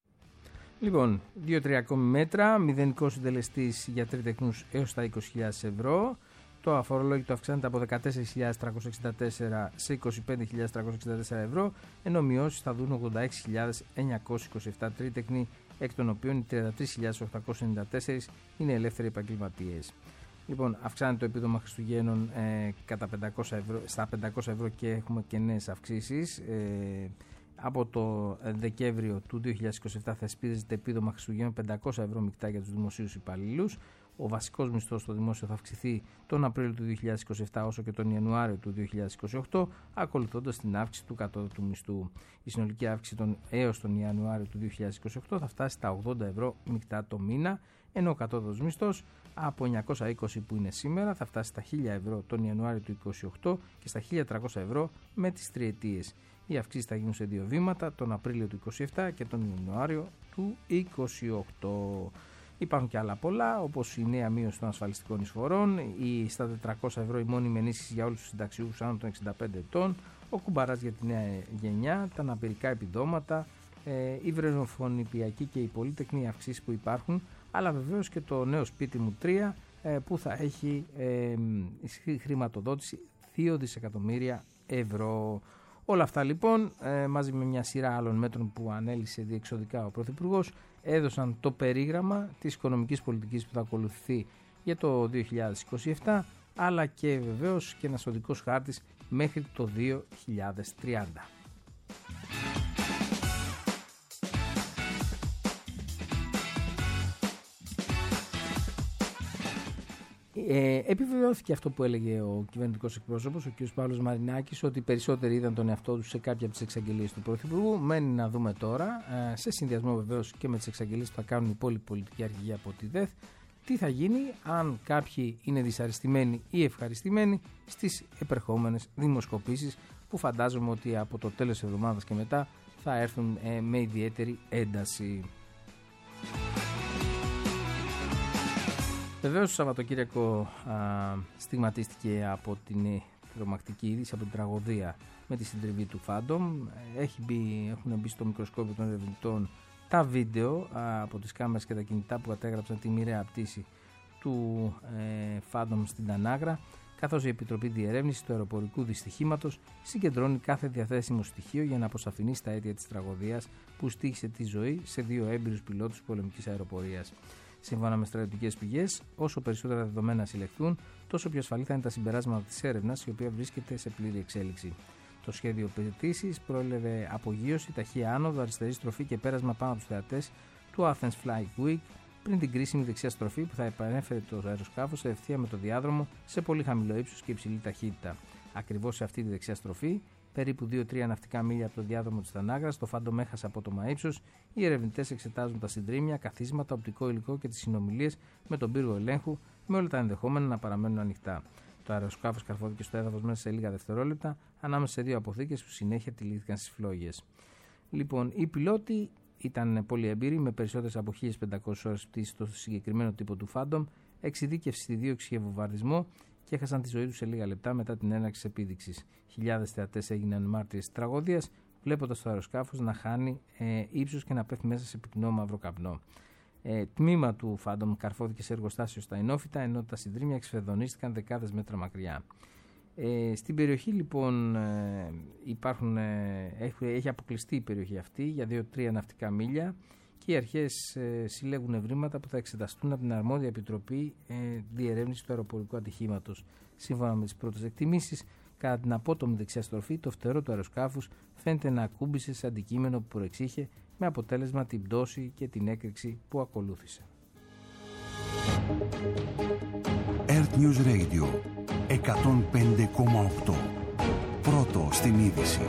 Λοιπόν, δύο τρία ακόμη μέτρα, μηδενικός συντελεστής για τρίτεκνους έως τα είκοσι χιλιάδες ευρώ. Το αφορολόγητο αυξάνεται από δεκατέσσερις χιλιάδες τριακόσια εξήντα τέσσερα σε είκοσι πέντε χιλιάδες τριακόσια εξήντα τέσσερα ευρώ, ενώ μειώσεις θα δουν ογδόντα έξι χιλιάδες εννιακόσια είκοσι επτά τρίτεκνοι, εκ των οποίων οι τριάντα τρεις χιλιάδες οκτακόσια ενενήντα τέσσερα είναι ελεύθεροι επαγγελματίες. Λοιπόν, αυξάνεται το επίδομα Χριστουγέννων ε, κατά πεντακόσια ευρώ, στα πεντακόσια ευρώ και έχουμε και νέες αυξήσεις. Ε, από το Δεκέμβριο του δύο χιλιάδες είκοσι επτά θεσπίζεται επίδομα Χριστουγέννων πεντακόσια ευρώ μεικτά για τους δημοσίους υπαλλήλους. Ο βασικός μισθός στο δημόσιο θα αυξηθεί τον Απρίλιο του δύο χιλιάδες είκοσι επτά όσο και τον Ιανουάριο του δύο χιλιάδες είκοσι οκτώ, ακολουθώντας την αύξηση του κατώτατου μισθού. Η συνολική αύξηση τον, έως τον Ιανουάριο του δύο χιλιάδες είκοσι οκτώ θα φτάσει στα ογδόντα ευρώ μεικτά το μήνα, ενώ ο κατώτατος μισθός από εννιακόσια είκοσι που είναι σήμερα θα φτάσει στα χίλια ευρώ τον Ιανουάριο του είκοσι οκτώ και στα χίλια τριακόσια ευρώ με τις τριετίες. Οι αυξήσεις θα γίνουν σε δύο βήματα, τον Απρίλιο του είκοσι επτά και τον Ιανουάριο του είκοσι οκτώ. Υπάρχουν και άλλα πολλά, όπως η νέα μείωση των ασφαλιστικών εισφορών, η στα τετρακόσια ευρώ η μόνιμη ενίσχυση για όλους τους συνταξιούχους άνω των εξήντα πέντε ετών, ο κουμπαράς για τη νέα γενιά, τα αναπηρικά επιδόματα, ε, η βρεφονιπιακή και η πολύτεκνη αυξήσεις που υπάρχουν, αλλά βεβαίως και το νέο σπίτι μου τρία ε, που θα έχει ε, χρηματοδότηση δύο δισεκατομμύρια ευρώ. Όλα αυτά λοιπόν ε, μαζί με μια σειρά άλλων μέτρων που ανέλησε διεξοδικά ο Πρωθυπουργός έδωσαν το περίγραμμα της οικονομικής πολιτικής που θα ακολουθηθεί για το δύο χιλιάδες είκοσι επτά, αλλά και βεβαίως και ένας οδικός χάρτης μέχρι το δύο χιλιάδες τριάντα. Ε, επιβεβαιώθηκε αυτό που έλεγε ο κυβερνητικός εκπρόσωπος, ο κ. Παύλος Μαρινάκης, ότι οι περισσότεροι είδαν τον εαυτό τους σε κάποια από τις εξαγγελίες του Πρωθυπουργού. Μένει να δούμε τώρα, ε, σε συνδυασμό βεβαίως και με τις εξαγγελίες που θα κάνουν οι υπόλοιποι πολιτικοί αρχηγοί από τη ΔΕΘ, τι θα γίνει αν κάποιοι είναι δυσαρεστημένοι ή ευχαριστημένοι στις επερχόμενες δημοσκοπήσεις που φαντάζομαι ότι από το τέλος της εβδομάδας και μετά θα έρθουν ε, με ιδιαίτερη ένταση. Βεβαίως το Σαββατοκύριακο α, στιγματίστηκε από την τρομακτική είδηση, από την τραγωδία με τη συντριβή του Phantom. Έχει μπει, έχουν μπει στο μικροσκόπιο των ερευνητών τα βίντεο α, από τις κάμερες και τα κινητά που κατέγραψαν τη μοιραία πτήση του ε, Phantom στην Τανάγρα, καθώς η Επιτροπή Διερεύνησης του Αεροπορικού Δυστυχήματος συγκεντρώνει κάθε διαθέσιμο στοιχείο για να αποσαφηνίσει τα αίτια της τραγωδίας που στοίχησε τη ζωή σε δύο έμπειρους πιλότους πολεμικής αεροπορίας. Σύμφωνα με στρατιωτικές πηγές, όσο περισσότερα δεδομένα συλλεχθούν, τόσο πιο ασφαλή θα είναι τα συμπεράσματα της έρευνας, η οποία βρίσκεται σε πλήρη εξέλιξη. Το σχέδιο πτήσης προέλευε απογείωση, ταχεία άνοδο, αριστερή στροφή και πέρασμα πάνω από τους θεατές του Athens Flight Week πριν την κρίσιμη δεξιά στροφή που θα επανέφερε το αεροσκάφος σε ευθεία με το διάδρομο σε πολύ χαμηλό ύψος και υψηλή ταχύτητα. Ακριβώς σε αυτή τη δεξιά στροφή, περίπου δύο τρία ναυτικά μίλια από το διάδρομο της Τανάγρας, το Phantom έχασε απότομα ύψος. Οι ερευνητές εξετάζουν τα συντρίμμια, καθίσματα, οπτικό υλικό και τις συνομιλίες με τον πύργο ελέγχου, με όλα τα ενδεχόμενα να παραμένουν ανοιχτά. Το αεροσκάφος καρφώθηκε στο έδαφος μέσα σε λίγα δευτερόλεπτα, ανάμεσα σε δύο αποθήκες που συνέχεια τυλίχθηκαν στις φλόγες. Λοιπόν, οι πιλότοι ήταν πολύ εμπειροί, με περισσότερες από χίλιες πεντακόσιες ώρες πτήση στο συγκεκριμένο τύπο του Phantom, εξειδίκευση στη δίωξη και βομβαρδισμό, και έχασαν τη ζωή τους σε λίγα λεπτά μετά την έναρξη της επίδειξης. Χιλιάδες θεατές έγιναν μάρτυρες της τραγωδίας, βλέποντας το αεροσκάφος να χάνει ε, ύψος και να πέφτει μέσα σε πυκνό μαύρο καπνό. Ε, τμήμα του Phantom καρφώθηκε σε εργοστάσιο στα Ινόφυτα, ενώ τα συντρίμμια εξφεδονίστηκαν δεκάδες μέτρα μακριά. Ε, στην περιοχή λοιπόν ε, υπάρχουν, ε, έχει, έχει αποκλειστεί η περιοχή αυτή για δύο τρία ναυτικά μίλια και οι αρχές ε, συλλέγουν ευρήματα που θα εξεταστούν από την αρμόδια επιτροπή ε, διερεύνησης του αεροπορικού ατυχήματος. Σύμφωνα με τις πρώτες εκτιμήσεις, κατά την απότομη δεξιά στροφή, το φτερό του αεροσκάφους φαίνεται να ακούμπησε σε αντικείμενο που προεξήχε, με αποτέλεσμα την πτώση και την έκρηξη που ακολούθησε. Earth News Radio εκατόν πέντε κόμμα οκτώ. Πρώτο στην είδηση.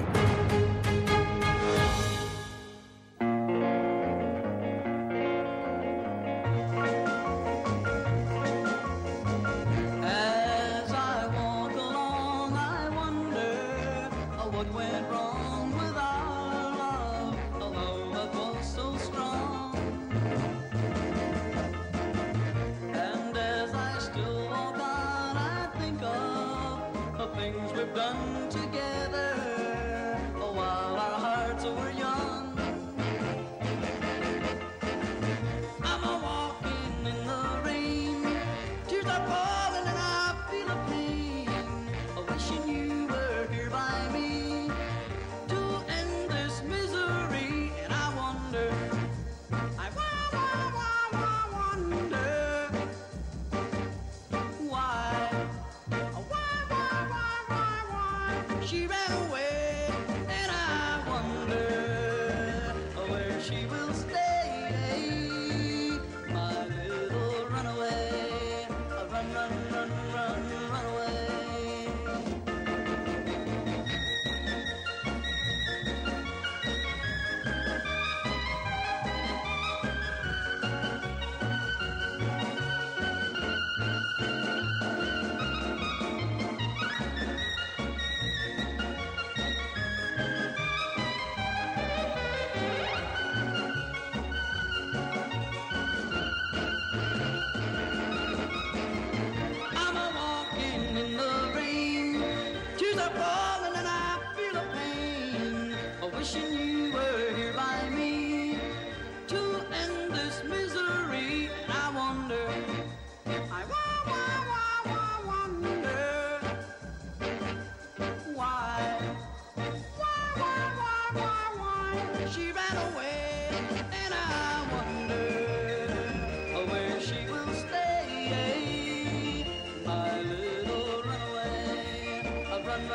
She ran away and I wonder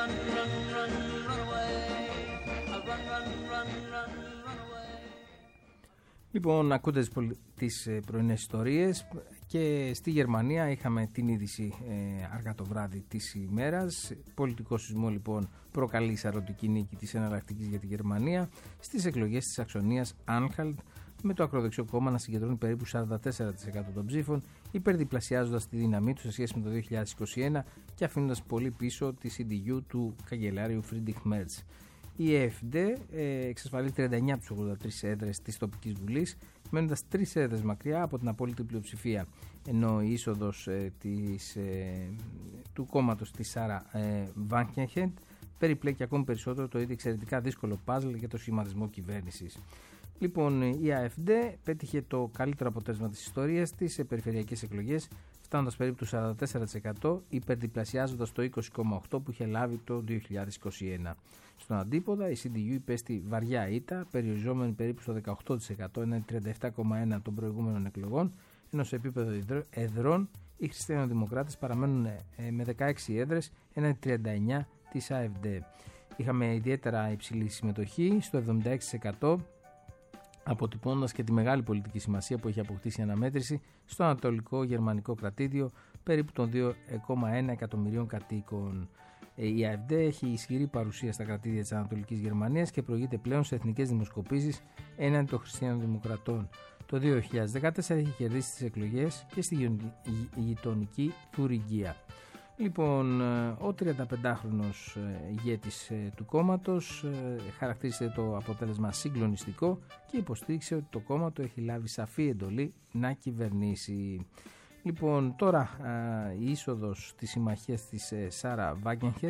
run, run, run, run away. I'll run, run, run, run, run away. Λοιπόν, ακούτε τις πρωινές ιστορίες και στη Γερμανία είχαμε την είδηση ε, αργά το βράδυ της ημέρας. Πολιτικό σεισμό λοιπόν προκαλεί σαρωτική νίκη της εναλλακτικής για τη Γερμανία στις εκλογές της Σαξονίας Άνχαλτ, με το ακροδεξιό κόμμα να συγκεντρώνει περίπου σαράντα τέσσερα τοις εκατό των ψήφων, υπερδιπλασιάζοντας τη δύναμή του σε σχέση με το δύο χιλιάδες είκοσι ένα και αφήνοντας πολύ πίσω τη σι ντι γιου του καγκελάριου Φρίντριχ Μέρτς. Η ι εφ ντι ε, εξασφαλίζει τριάντα εννιά από τις ογδόντα τρεις έδρες της τοπικής βουλής, μένοντας τρεις έδρες μακριά από την απόλυτη πλειοψηφία, ενώ η είσοδος ε, της, ε, του κόμματος της Σάρα ε, Βάνκενχεντ περιπλέκει ακόμη περισσότερο το ήδη εξαιρετικά δύσκολο παζλ για το σχηματισμό κυβέρνησης. Λοιπόν, η έι εφ ντι πέτυχε το καλύτερο αποτέλεσμα της ιστορίας της σε περιφερειακές εκλογές, φτάνοντας περίπου το σαράντα τέσσερα τοις εκατό, υπερδιπλασιάζοντας το είκοσι κόμμα οκτώ τοις εκατό που είχε λάβει το δύο χιλιάδες είκοσι ένα. Στον αντίποδα, η σι ντι γιου υπέστη βαριά ήττα, περιοριζόμενη περίπου στο δεκαοκτώ τοις εκατό έναντι τριάντα επτά κόμμα ένα τοις εκατό των προηγούμενων εκλογών, ενώ σε επίπεδο εδρών οι χριστιανοδημοκράτες παραμένουν με δεκαέξι έδρες έναντι τριάντα εννιά της έι εφ ντι. Είχαμε ιδιαίτερα υψηλή συμμετοχή στο εβδομήντα έξι τοις εκατό, αποτυπώνοντας και τη μεγάλη πολιτική σημασία που έχει αποκτήσει η αναμέτρηση στο ανατολικό γερμανικό κρατήδιο περίπου των δύο κόμμα ένα εκατομμυρίων κατοίκων. Η έι εφ ντι έχει ισχυρή παρουσία στα κρατήδια της Ανατολικής Γερμανίας και προηγείται πλέον σε εθνικές δημοσκοπήσεις έναντι των χριστιανών δημοκρατών. Το δύο χιλιάδες δεκατέσσερα έχει κερδίσει τις εκλογές και στη γειτονική Θουριγκία. Λοιπόν, ο τριανταπεντάχρονος ηγέτης του κόμματος χαρακτήρισε το αποτέλεσμα συγκλονιστικό και υποστήριξε ότι το κόμμα του έχει λάβει σαφή εντολή να κυβερνήσει. Λοιπόν, τώρα η είσοδος της συμμαχίας της Σάρα Βάγκενχεντ,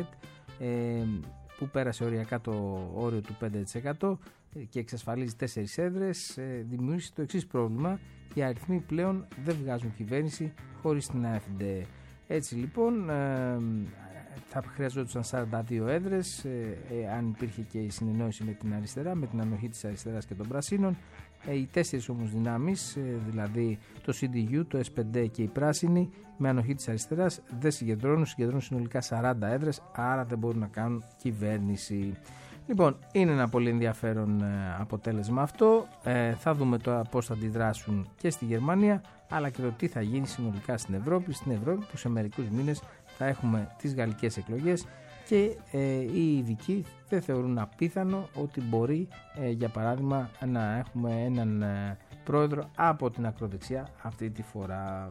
που πέρασε οριακά το όριο του πέντε τοις εκατό και εξασφαλίζει τέσσερις έδρες, δημιούργησε το εξής πρόβλημα: οι αριθμοί πλέον δεν βγάζουν κυβέρνηση χωρίς την έι εφ ντι. Έτσι λοιπόν ε, θα χρειαζόντουσαν σαράντα δύο έδρες ε, ε, αν υπήρχε και η συνεννόηση με την αριστερά, με την ανοχή της αριστεράς και των πρασίνων. Ε, οι τέσσερις όμως δυνάμεις, ε, δηλαδή το σι ντι γιου, το ες πι ντι και οι πράσινοι, με ανοχή της αριστεράς δεν συγκεντρώνουν, συγκεντρώνουν συνολικά σαράντα έδρες, άρα δεν μπορούν να κάνουν κυβέρνηση. Λοιπόν, είναι ένα πολύ ενδιαφέρον ε, αποτέλεσμα αυτό. Ε, θα δούμε τώρα πώς θα αντιδράσουν και στη Γερμανία, αλλά και το τι θα γίνει συνολικά στην Ευρώπη. Στην Ευρώπη που σε μερικούς μήνες θα έχουμε τις γαλλικές εκλογές και ε, οι ειδικοί δεν θεωρούν απίθανο ότι μπορεί ε, για παράδειγμα να έχουμε έναν ε, πρόεδρο από την ακροδεξιά αυτή τη φορά.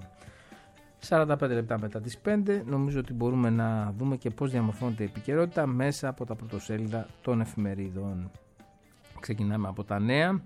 σαράντα πέντε λεπτά μετά τις πέντε, νομίζω ότι μπορούμε να δούμε και πώς διαμορφώνεται η επικαιρότητα μέσα από τα πρωτοσέλιδα των εφημερίδων. Ξεκινάμε από τα νέα.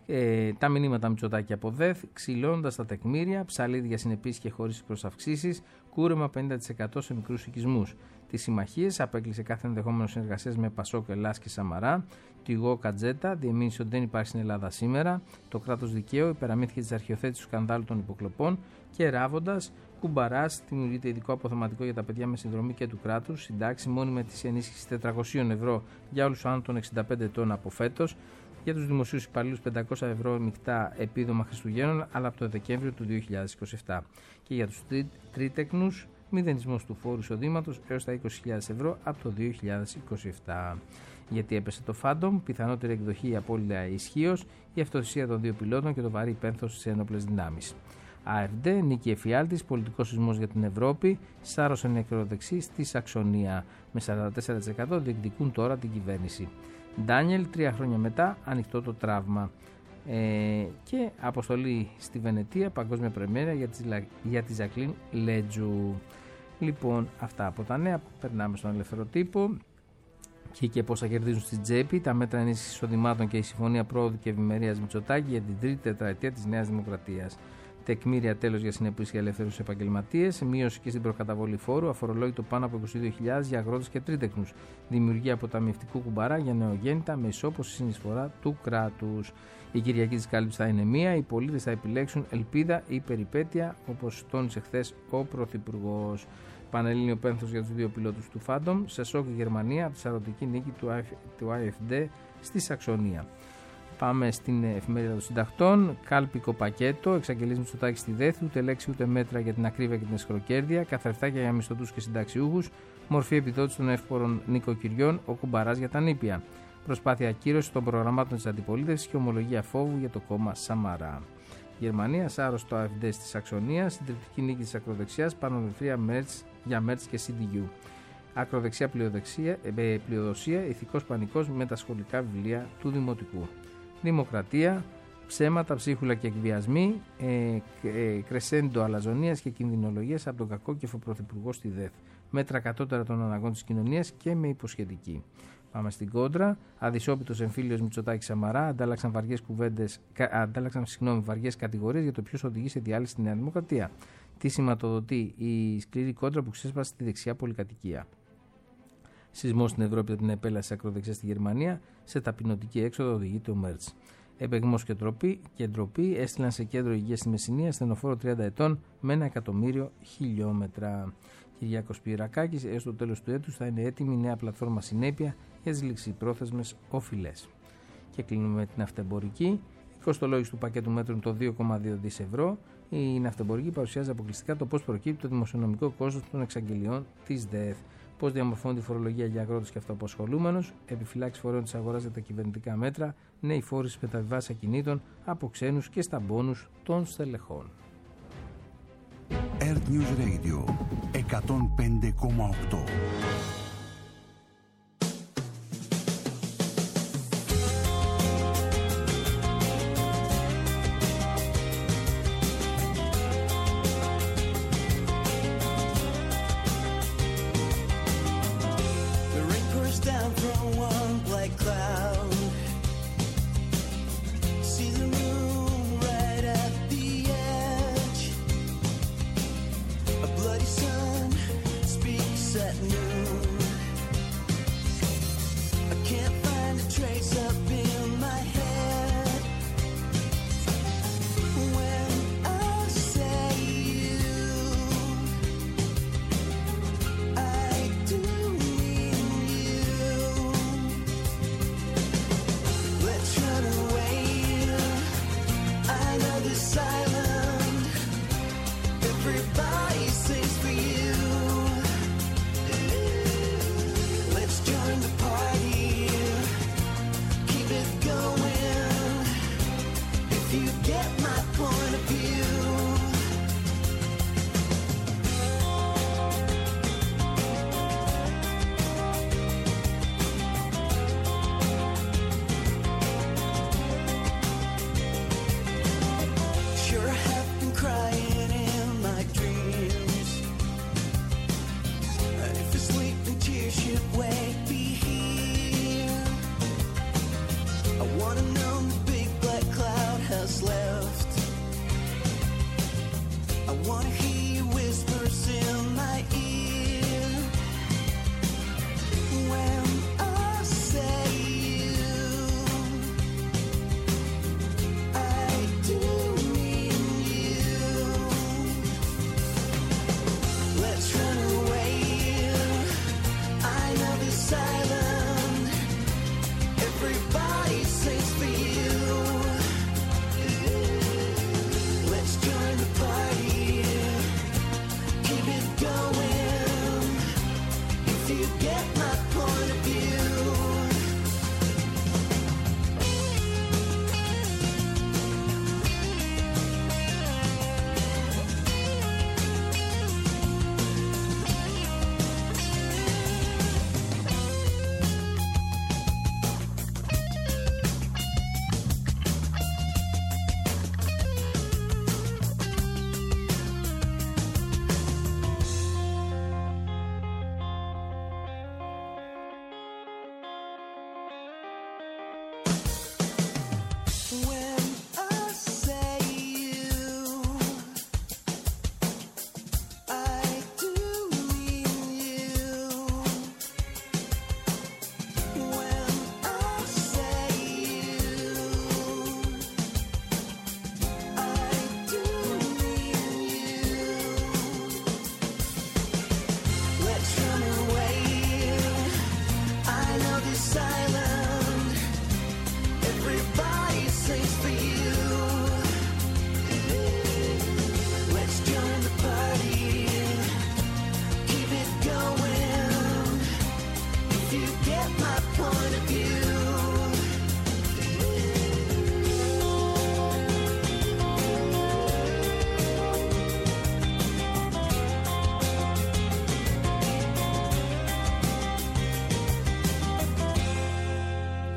Ε, τα μηνύματα Μητσοτάκη από ΔΕΘ, ξυλώνοντας τα τεκμήρια, ψαλίδια συνεπείς και χωρίς προσαυξήσεις, κούρεμα πενήντα τοις εκατό σε μικρούς οικισμούς. Τις συμμαχίες απέκλεισε κάθε ενδεχόμενο συνεργασίας με Πασόκ, Ελλάς και Σαμαρά. Τυγό Κατζέτα διεμήνυσε ότι δεν υπάρχει στην Ελλάδα σήμερα. Το κράτος δικαίου υπεραμήθηκε της αρχιοθέτησης του σκανδάλου των υποκλοπών. Και Ράβοντας, Κουμπαράς, δημιουργείται ειδικό αποθεματικό για τα παιδιά με συνδρομή και του κράτους. Συντάξει μόνιμη ετήσια ενίσχυση τετρακόσια ευρώ για όλους άνω των εξήντα πέντε ετών από φέτος. Για τους δημοσίους υπαλλήλους πεντακόσια ευρώ μεικτά επίδομα Χριστουγέννων, αλλά από το Δεκέμβριο του δύο χιλιάδες είκοσι επτά. Και για τους τρί, τρίτεκνους, μηδενισμός του φόρου εισοδήματος έως τα είκοσι χιλιάδες ευρώ από το δύο χιλιάδες είκοσι επτά. Γιατί έπεσε το Phantom, πιθανότερη εκδοχή απόλυτα ισχύως, η αυτοθυσία των δύο πιλότων και το βαρύ πένθος στις ένοπλες δυνάμεις. έι εφ ντι, Νίκη Εφιάλτης, πολιτικός σεισμός για την Ευρώπη, σάρωσε νεκροδεξί στη Σαξονία. Με σαράντα τέσσερα τοις εκατό διεκδικούν τώρα την κυβέρνηση. Ντάνιελ, τρία χρόνια μετά, ανοιχτό το τραύμα. Ε, και αποστολή στη Βενετία, παγκόσμια πρεμιέρα για τη, για τη Ζακλίν Λέτζου. Λοιπόν, αυτά από τα νέα. Περνάμε στον ελεύθερο τύπο. Και, και πώς θα κερδίζουν στη τσέπη τα μέτρα ενίσχυσης εισοδημάτων και η συμφωνία πρόοδου και ευημερίας Μητσοτάκη για την τρίτη τετραετία της Νέας Δημοκρατίας. Τεκμήρια τέλος για συνεπείς και ελεύθερους επαγγελματίες, μείωση και στην προκαταβολή φόρου, αφορολόγητο πάνω από είκοσι δύο χιλιάδες για αγρότες και τρίτεκνους. Δημιουργία αποταμιευτικού κουμπαρά για νεογέννητα με ισόποση συνεισφορά του κράτους. Η Κυριακή της κάλυψης θα είναι μία, οι πολίτες θα επιλέξουν ελπίδα ή περιπέτεια, όπως τόνισε χθες ο Πρωθυπουργός. Πανελλήνιο πένθος για τους δύο πιλότους του Phantom, σε σοκ η Γερμανία από τη σαρωτική νίκη του έι εφ ντι στη Σαξονία. Πάμε στην εφημερίδα των συντακτών. Κάλπικο πακέτο. Εξαγγελίες Μητσοτάκης στη ΔΕΘ. Ούτε λέξη ούτε μέτρα για την ακρίβεια και την εσχροκέρδεια. Καθρεφτάκια για μισθωτούς και συνταξιούχους. Μορφή επιδότηση των εύπορων νοικοκυριών. Ο κουμπαράς για τα νήπια. Προσπάθεια ακύρωση των προγραμμάτων της αντιπολίτευσης και ομολογία φόβου για το κόμμα Σαμαρά. Γερμανία, σάρωστο ΑΕΦΔ στη Σαξονία. Συντριπτική νίκη της ακροδεξιάς. Πανοδευτρία για Μέρτς και σι ντι γιου. Ακροδεξιά πλειοδοσία. Ηθικός πανικός με τα σχολικά βιβλία του Δημοτικού. Δημοκρατία. Ψέματα, ψίχουλα και εκβιασμοί. Ε, ε, κρεσέντο αλαζονίας και κινδυνολογίας από τον κακόκεφο πρωθυπουργό στη ΔΕΘ. Μέτρα κατώτερα των αναγκών της κοινωνίας και με υποσχετική. Πάμε στην κόντρα. Αδυσόπιτος εμφύλιος Μητσοτάκη Σαμαρά αντάλλαξαν βαριές κουβέντες, αντάλλαξαν συγγνώμη, βαριές κατηγορίες για το ποιος οδηγεί σε διάλυση στη Νέα Δημοκρατία. Τι σηματοδοτεί η σκληρή κόντρα που ξέσπασε στη δεξιά πολυκατοικία. Σεισμό στην Ευρώπη από την επέλαση ακροδεξιά στη Γερμανία. Σε ταπεινωτική έξοδο οδηγείται ο Μέρτς. Επεγμός και ντροπή, και ντροπή έστειλαν σε κέντρο υγείας στη Μεσσηνία ασθενοφόρο τριάντα ετών με ένα εκατομμύριο χιλιόμετρα. Κυριάκος Πυρακάκης, έως το τέλος του έτους θα είναι έτοιμη η νέα πλατφόρμα Συνέπεια για τις ληξιπρόθεσμες οφειλές. Και κλείνουμε με την ναυτεμπορική. Η κοστολόγηση του πακέτου μέτρων είναι το δύο κόμμα δύο δισεκατομμύρια ευρώ. Η ναυτεμπορική παρουσιάζει αποκλειστικά το πώς προκύπτει το δημοσιονομικό κόστος των εξαγγελιών της ΔΕΘ. Πώς διαμορφώνεται η φορολογία για αγρότες και αυτοαπασχολούμενους, επιφυλάξεις φορέων της αγοράς για τα κυβερνητικά μέτρα, νέοι φόροι στις μεταβιβάσεις ακινήτων από ξένους και στα μπόνους των στελεχών. Earth News Radio εκατόν πέντε κόμμα οκτώ.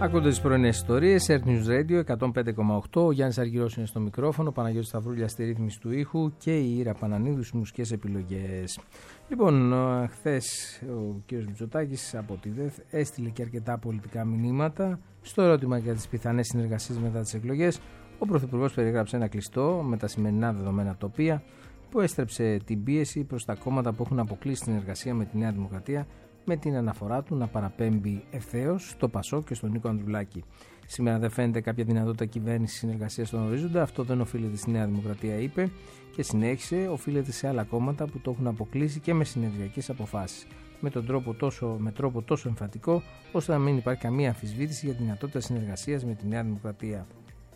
Ακούτε τις πρωινές ιστορίες, Earth News Radio εκατόν πέντε κόμμα οκτώ. Ο Γιάννης Αργυρός είναι στο μικρόφωνο, ο Παναγιώτης Σταυρούλια στη ρύθμιση του ήχου και η Ήρα Πανανίδου στις μουσικές επιλογές. Λοιπόν, χθες ο κ. Μητσοτάκης από τη ΔΕΘ έστειλε και αρκετά πολιτικά μηνύματα. Στο ερώτημα για τις πιθανές συνεργασίες μετά τις εκλογές, ο Πρωθυπουργός περιγράψε ένα κλειστό με τα σημερινά δεδομένα τοπία που έστρεψε την πίεση προς τα κόμματα που έχουν αποκλείσει την εργασία με τη Νέα Δημοκρατία, με την αναφορά του να παραπέμπει ευθέως στο Πασόκ και στον Νίκο Ανδρουλάκη. Σήμερα δεν φαίνεται κάποια δυνατότητα κυβέρνηση συνεργασία στον ορίζοντα. Αυτό δεν οφείλεται στη Νέα Δημοκρατία, είπε, και συνέχισε, οφείλεται σε άλλα κόμματα που το έχουν αποκλείσει και με συνεδριακές αποφάσεις. Με, τον τρόπο τόσο, με τρόπο τόσο εμφατικό, ώστε να μην υπάρχει καμία αμφισβήτηση για τη δυνατότητα συνεργασίας με τη Νέα Δημοκρατία.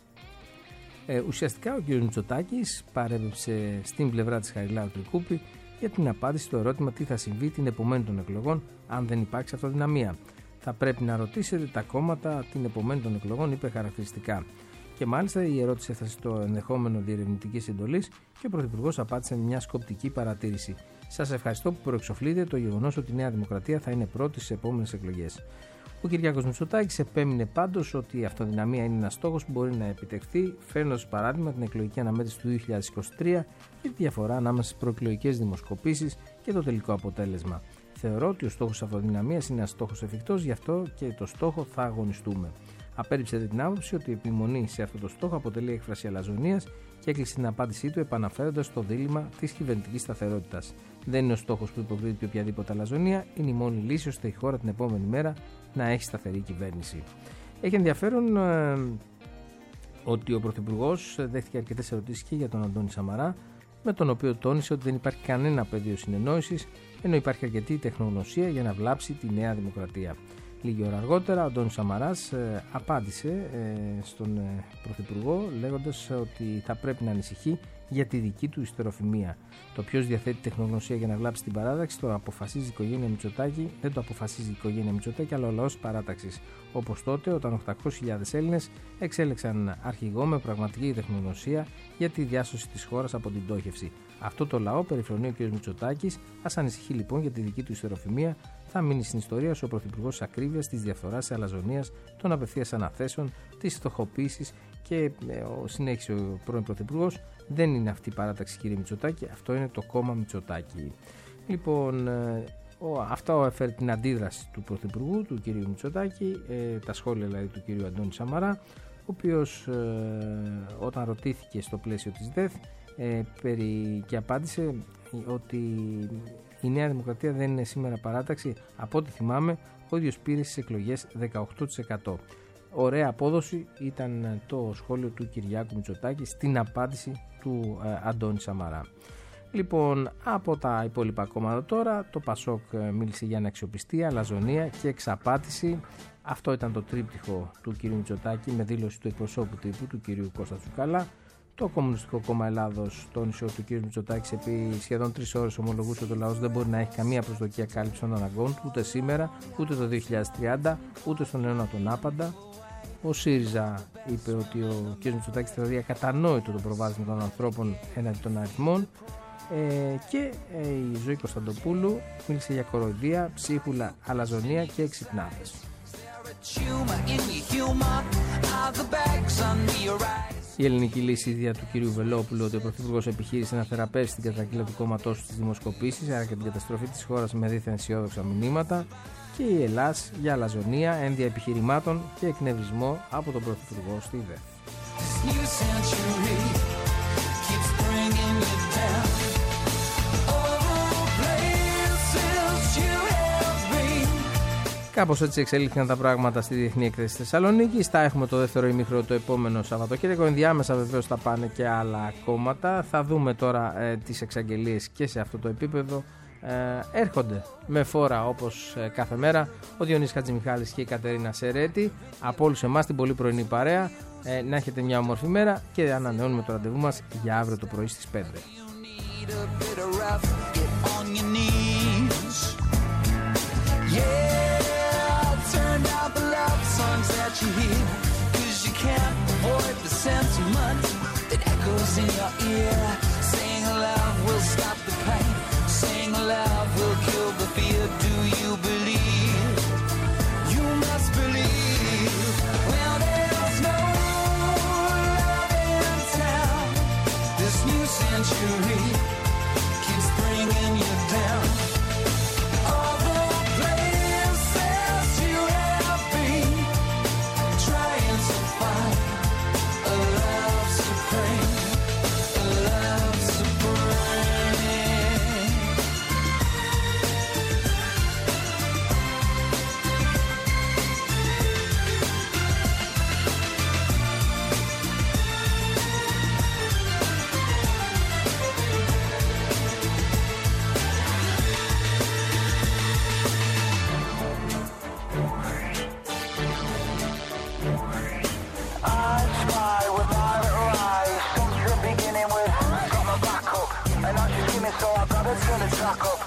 Ε, ουσιαστικά ο κ. Μητσοτάκης παρέμβησε στην πλευρά της Χαριλάου Τρικούπη για την απάντηση στο ερώτημα τι θα συμβεί την επομένη των εκλογών αν δεν υπάρξει αυτοδυναμία. Θα πρέπει να ρωτήσετε τα κόμματα την επομένη των εκλογών, είπε χαρακτηριστικά. Και μάλιστα η ερώτηση έφτασε στο ενδεχόμενο διερευνητικής εντολής και ο Πρωθυπουργός απάντησε με μια σκοπτική παρατήρηση. Σας ευχαριστώ που προεξοφλείτε το γεγονός ότι η Νέα Δημοκρατία θα είναι πρώτη στις επόμενες εκλογές. Ο Κυριάκος Μητσοτάκης επέμεινε πάντως ότι η αυτοδυναμία είναι ένας στόχος που μπορεί να επιτευχθεί, φέρνοντας παράδειγμα την εκλογική αναμέτρηση του δύο χιλιάδες είκοσι τρία και τη διαφορά ανάμεσα στις προεκλογικές δημοσκοπήσεις και το τελικό αποτέλεσμα. Θεωρώ ότι ο στόχος της αυτοδυναμίας είναι ένας στόχος εφικτός, γι' αυτό και το στόχο θα αγωνιστούμε. Απέρριψε την άποψη ότι η επιμονή σε αυτό το στόχο αποτελεί έκφραση αλαζονίας και έκλεισε την απάντησή του επαναφέροντας το δίλημμα της κυβερνητικής σταθερότητας. Δεν είναι ο στόχος που υποκρίνεται οποιαδήποτε αλαζονία, είναι η μόνη λύση ώστε η χώρα την επόμενη μέρα να έχει σταθερή κυβέρνηση. Έχει ενδιαφέρον ε, ότι ο Πρωθυπουργός δέχτηκε αρκετές ερωτήσεις και για τον Αντώνη Σαμαρά, με τον οποίο τόνισε ότι δεν υπάρχει κανένα πεδίο συνεννόησης, ενώ υπάρχει αρκετή τεχνογνωσία για να βλάψει τη Νέα Δημοκρατία. Λίγη ώρα αργότερα, ο Αντώνης Σαμαράς ε, απάντησε ε, στον ε, Πρωθυπουργό, λέγοντας ότι θα πρέπει να ανησυχεί για τη δική του ιστεροφημία. Το ποιος διαθέτει τεχνογνωσία για να βλάψει την παράταξη το αποφασίζει η οικογένεια Μητσοτάκη, δεν το αποφασίζει η οικογένεια Μητσοτάκη, αλλά ο λαός της παράταξης. Όπως τότε, όταν οχτακόσιες χιλιάδες Έλληνες εξέλεξαν αρχηγό με πραγματική τεχνογνωσία για τη διάσωση της χώρας από την πτώχευση. Αυτό το λαό περιφρονεί ο κ. Μητσοτάκης. Ας ανησυχεί λοιπόν για τη δική του ιστεροφημία. Θα μείνει στην ιστορία ως ο Πρωθυπουργός της ακρίβειας, της διαφθοράς, της αλαζονίας, των απευθείας αναθέσεων, της φτωχοποίησης και ε, ο, συνέχισε ο πρώην Πρωθυπουργός. Δεν είναι αυτή η παράταξη, κύριε Μητσοτάκη, αυτό είναι το κόμμα Μητσοτάκη. Λοιπόν, ε, ο, αυτό έφερε την αντίδραση του Πρωθυπουργού, του κύριου Μητσοτάκη, ε, τα σχόλια δηλαδή του κύριου Αντώνη Σαμαρά, ο οποίος ε, όταν ρωτήθηκε στο πλαίσιο της ΔΕΘ ε, περί, και απάντησε ότι η Νέα Δημοκρατία δεν είναι σήμερα παράταξη. Από ό,τι θυμάμαι, ο ίδιος πήρε στις εκλογές δεκαοκτώ τοις εκατό. Ωραία απόδοση ήταν το σχόλιο του Κυριάκου Μητσοτάκη στην απάντηση του ε, Αντώνη Σαμαρά. Λοιπόν, από τα υπόλοιπα κόμματα τώρα, το Πασόκ μίλησε για αναξιοπιστία, αλαζονία και εξαπάτηση. Αυτό ήταν το τρίπτυχο του κ. Μητσοτάκη με δήλωση του εκπροσώπου τύπου του κ. Κώστα Τσουκαλά. Το Κομμουνιστικό Κόμμα Ελλάδος τόνισε ότι ο κ. Μητσοτάκης επί σχεδόν τρεις ώρες ομολογούσε ότι ο λαός δεν μπορεί να έχει καμία προσδοκία κάλυψη των αναγκών του ούτε σήμερα, ούτε το δύο χιλιάδες τριάντα, ούτε στον αιώνα τον άπαντα. Ο ΣΥΡΙΖΑ είπε ότι ο κ. Μητσοτάκης θεωρεί ακατανόητο το προβάδισμα των ανθρώπων έναντι των αριθμών ε, και ε, η Ζωή Κωνσταντοπούλου μίλησε για κοροϊδία, ψίχουλα, αλαζονία και εξυπνάδες. Η ελληνική λύση ιδέα του κ. Βελόπουλου ότι ο Πρωθυπουργός επιχείρησε να θεραπεύσει την κατρακύλα του κόμματός του στις δημοσκοπήσεις, άρα και την καταστροφή της χώρας με δίθεν αισιόδοξα μηνύματα, και η Ελλάς για αλαζονία, ένδια επιχειρημάτων και εκνευρισμό από τον Πρωθυπουργό στη ΔΕΘ. Κάπως έτσι εξελίχθηκαν τα πράγματα στη Διεθνή Έκθεση Θεσσαλονίκης. Θα έχουμε το δεύτερο ημίχρονο το επόμενο Σαββατοκύριακο. Ενδιάμεσα βεβαίως θα πάνε και άλλα κόμματα. Θα δούμε τώρα ε, τις εξαγγελίες και σε αυτό το επίπεδο. Ε, έρχονται με φόρα όπως ε, κάθε μέρα ο Διονύσης Χατζημιχάλης και η Κατερίνα Σερέτη. Από όλους εμάς την πολύ πρωινή παρέα. Ε, να έχετε μια όμορφη μέρα και ανανεώνουμε το ραντεβού μας για αύριο το πρωί στις πέντε. Turn out the love songs that you hear, 'cause you can't avoid the sentiment that echoes in your ear. Saying love will stop the pain, saying love will kill the fear. Do you believe? You must believe. till it's dark.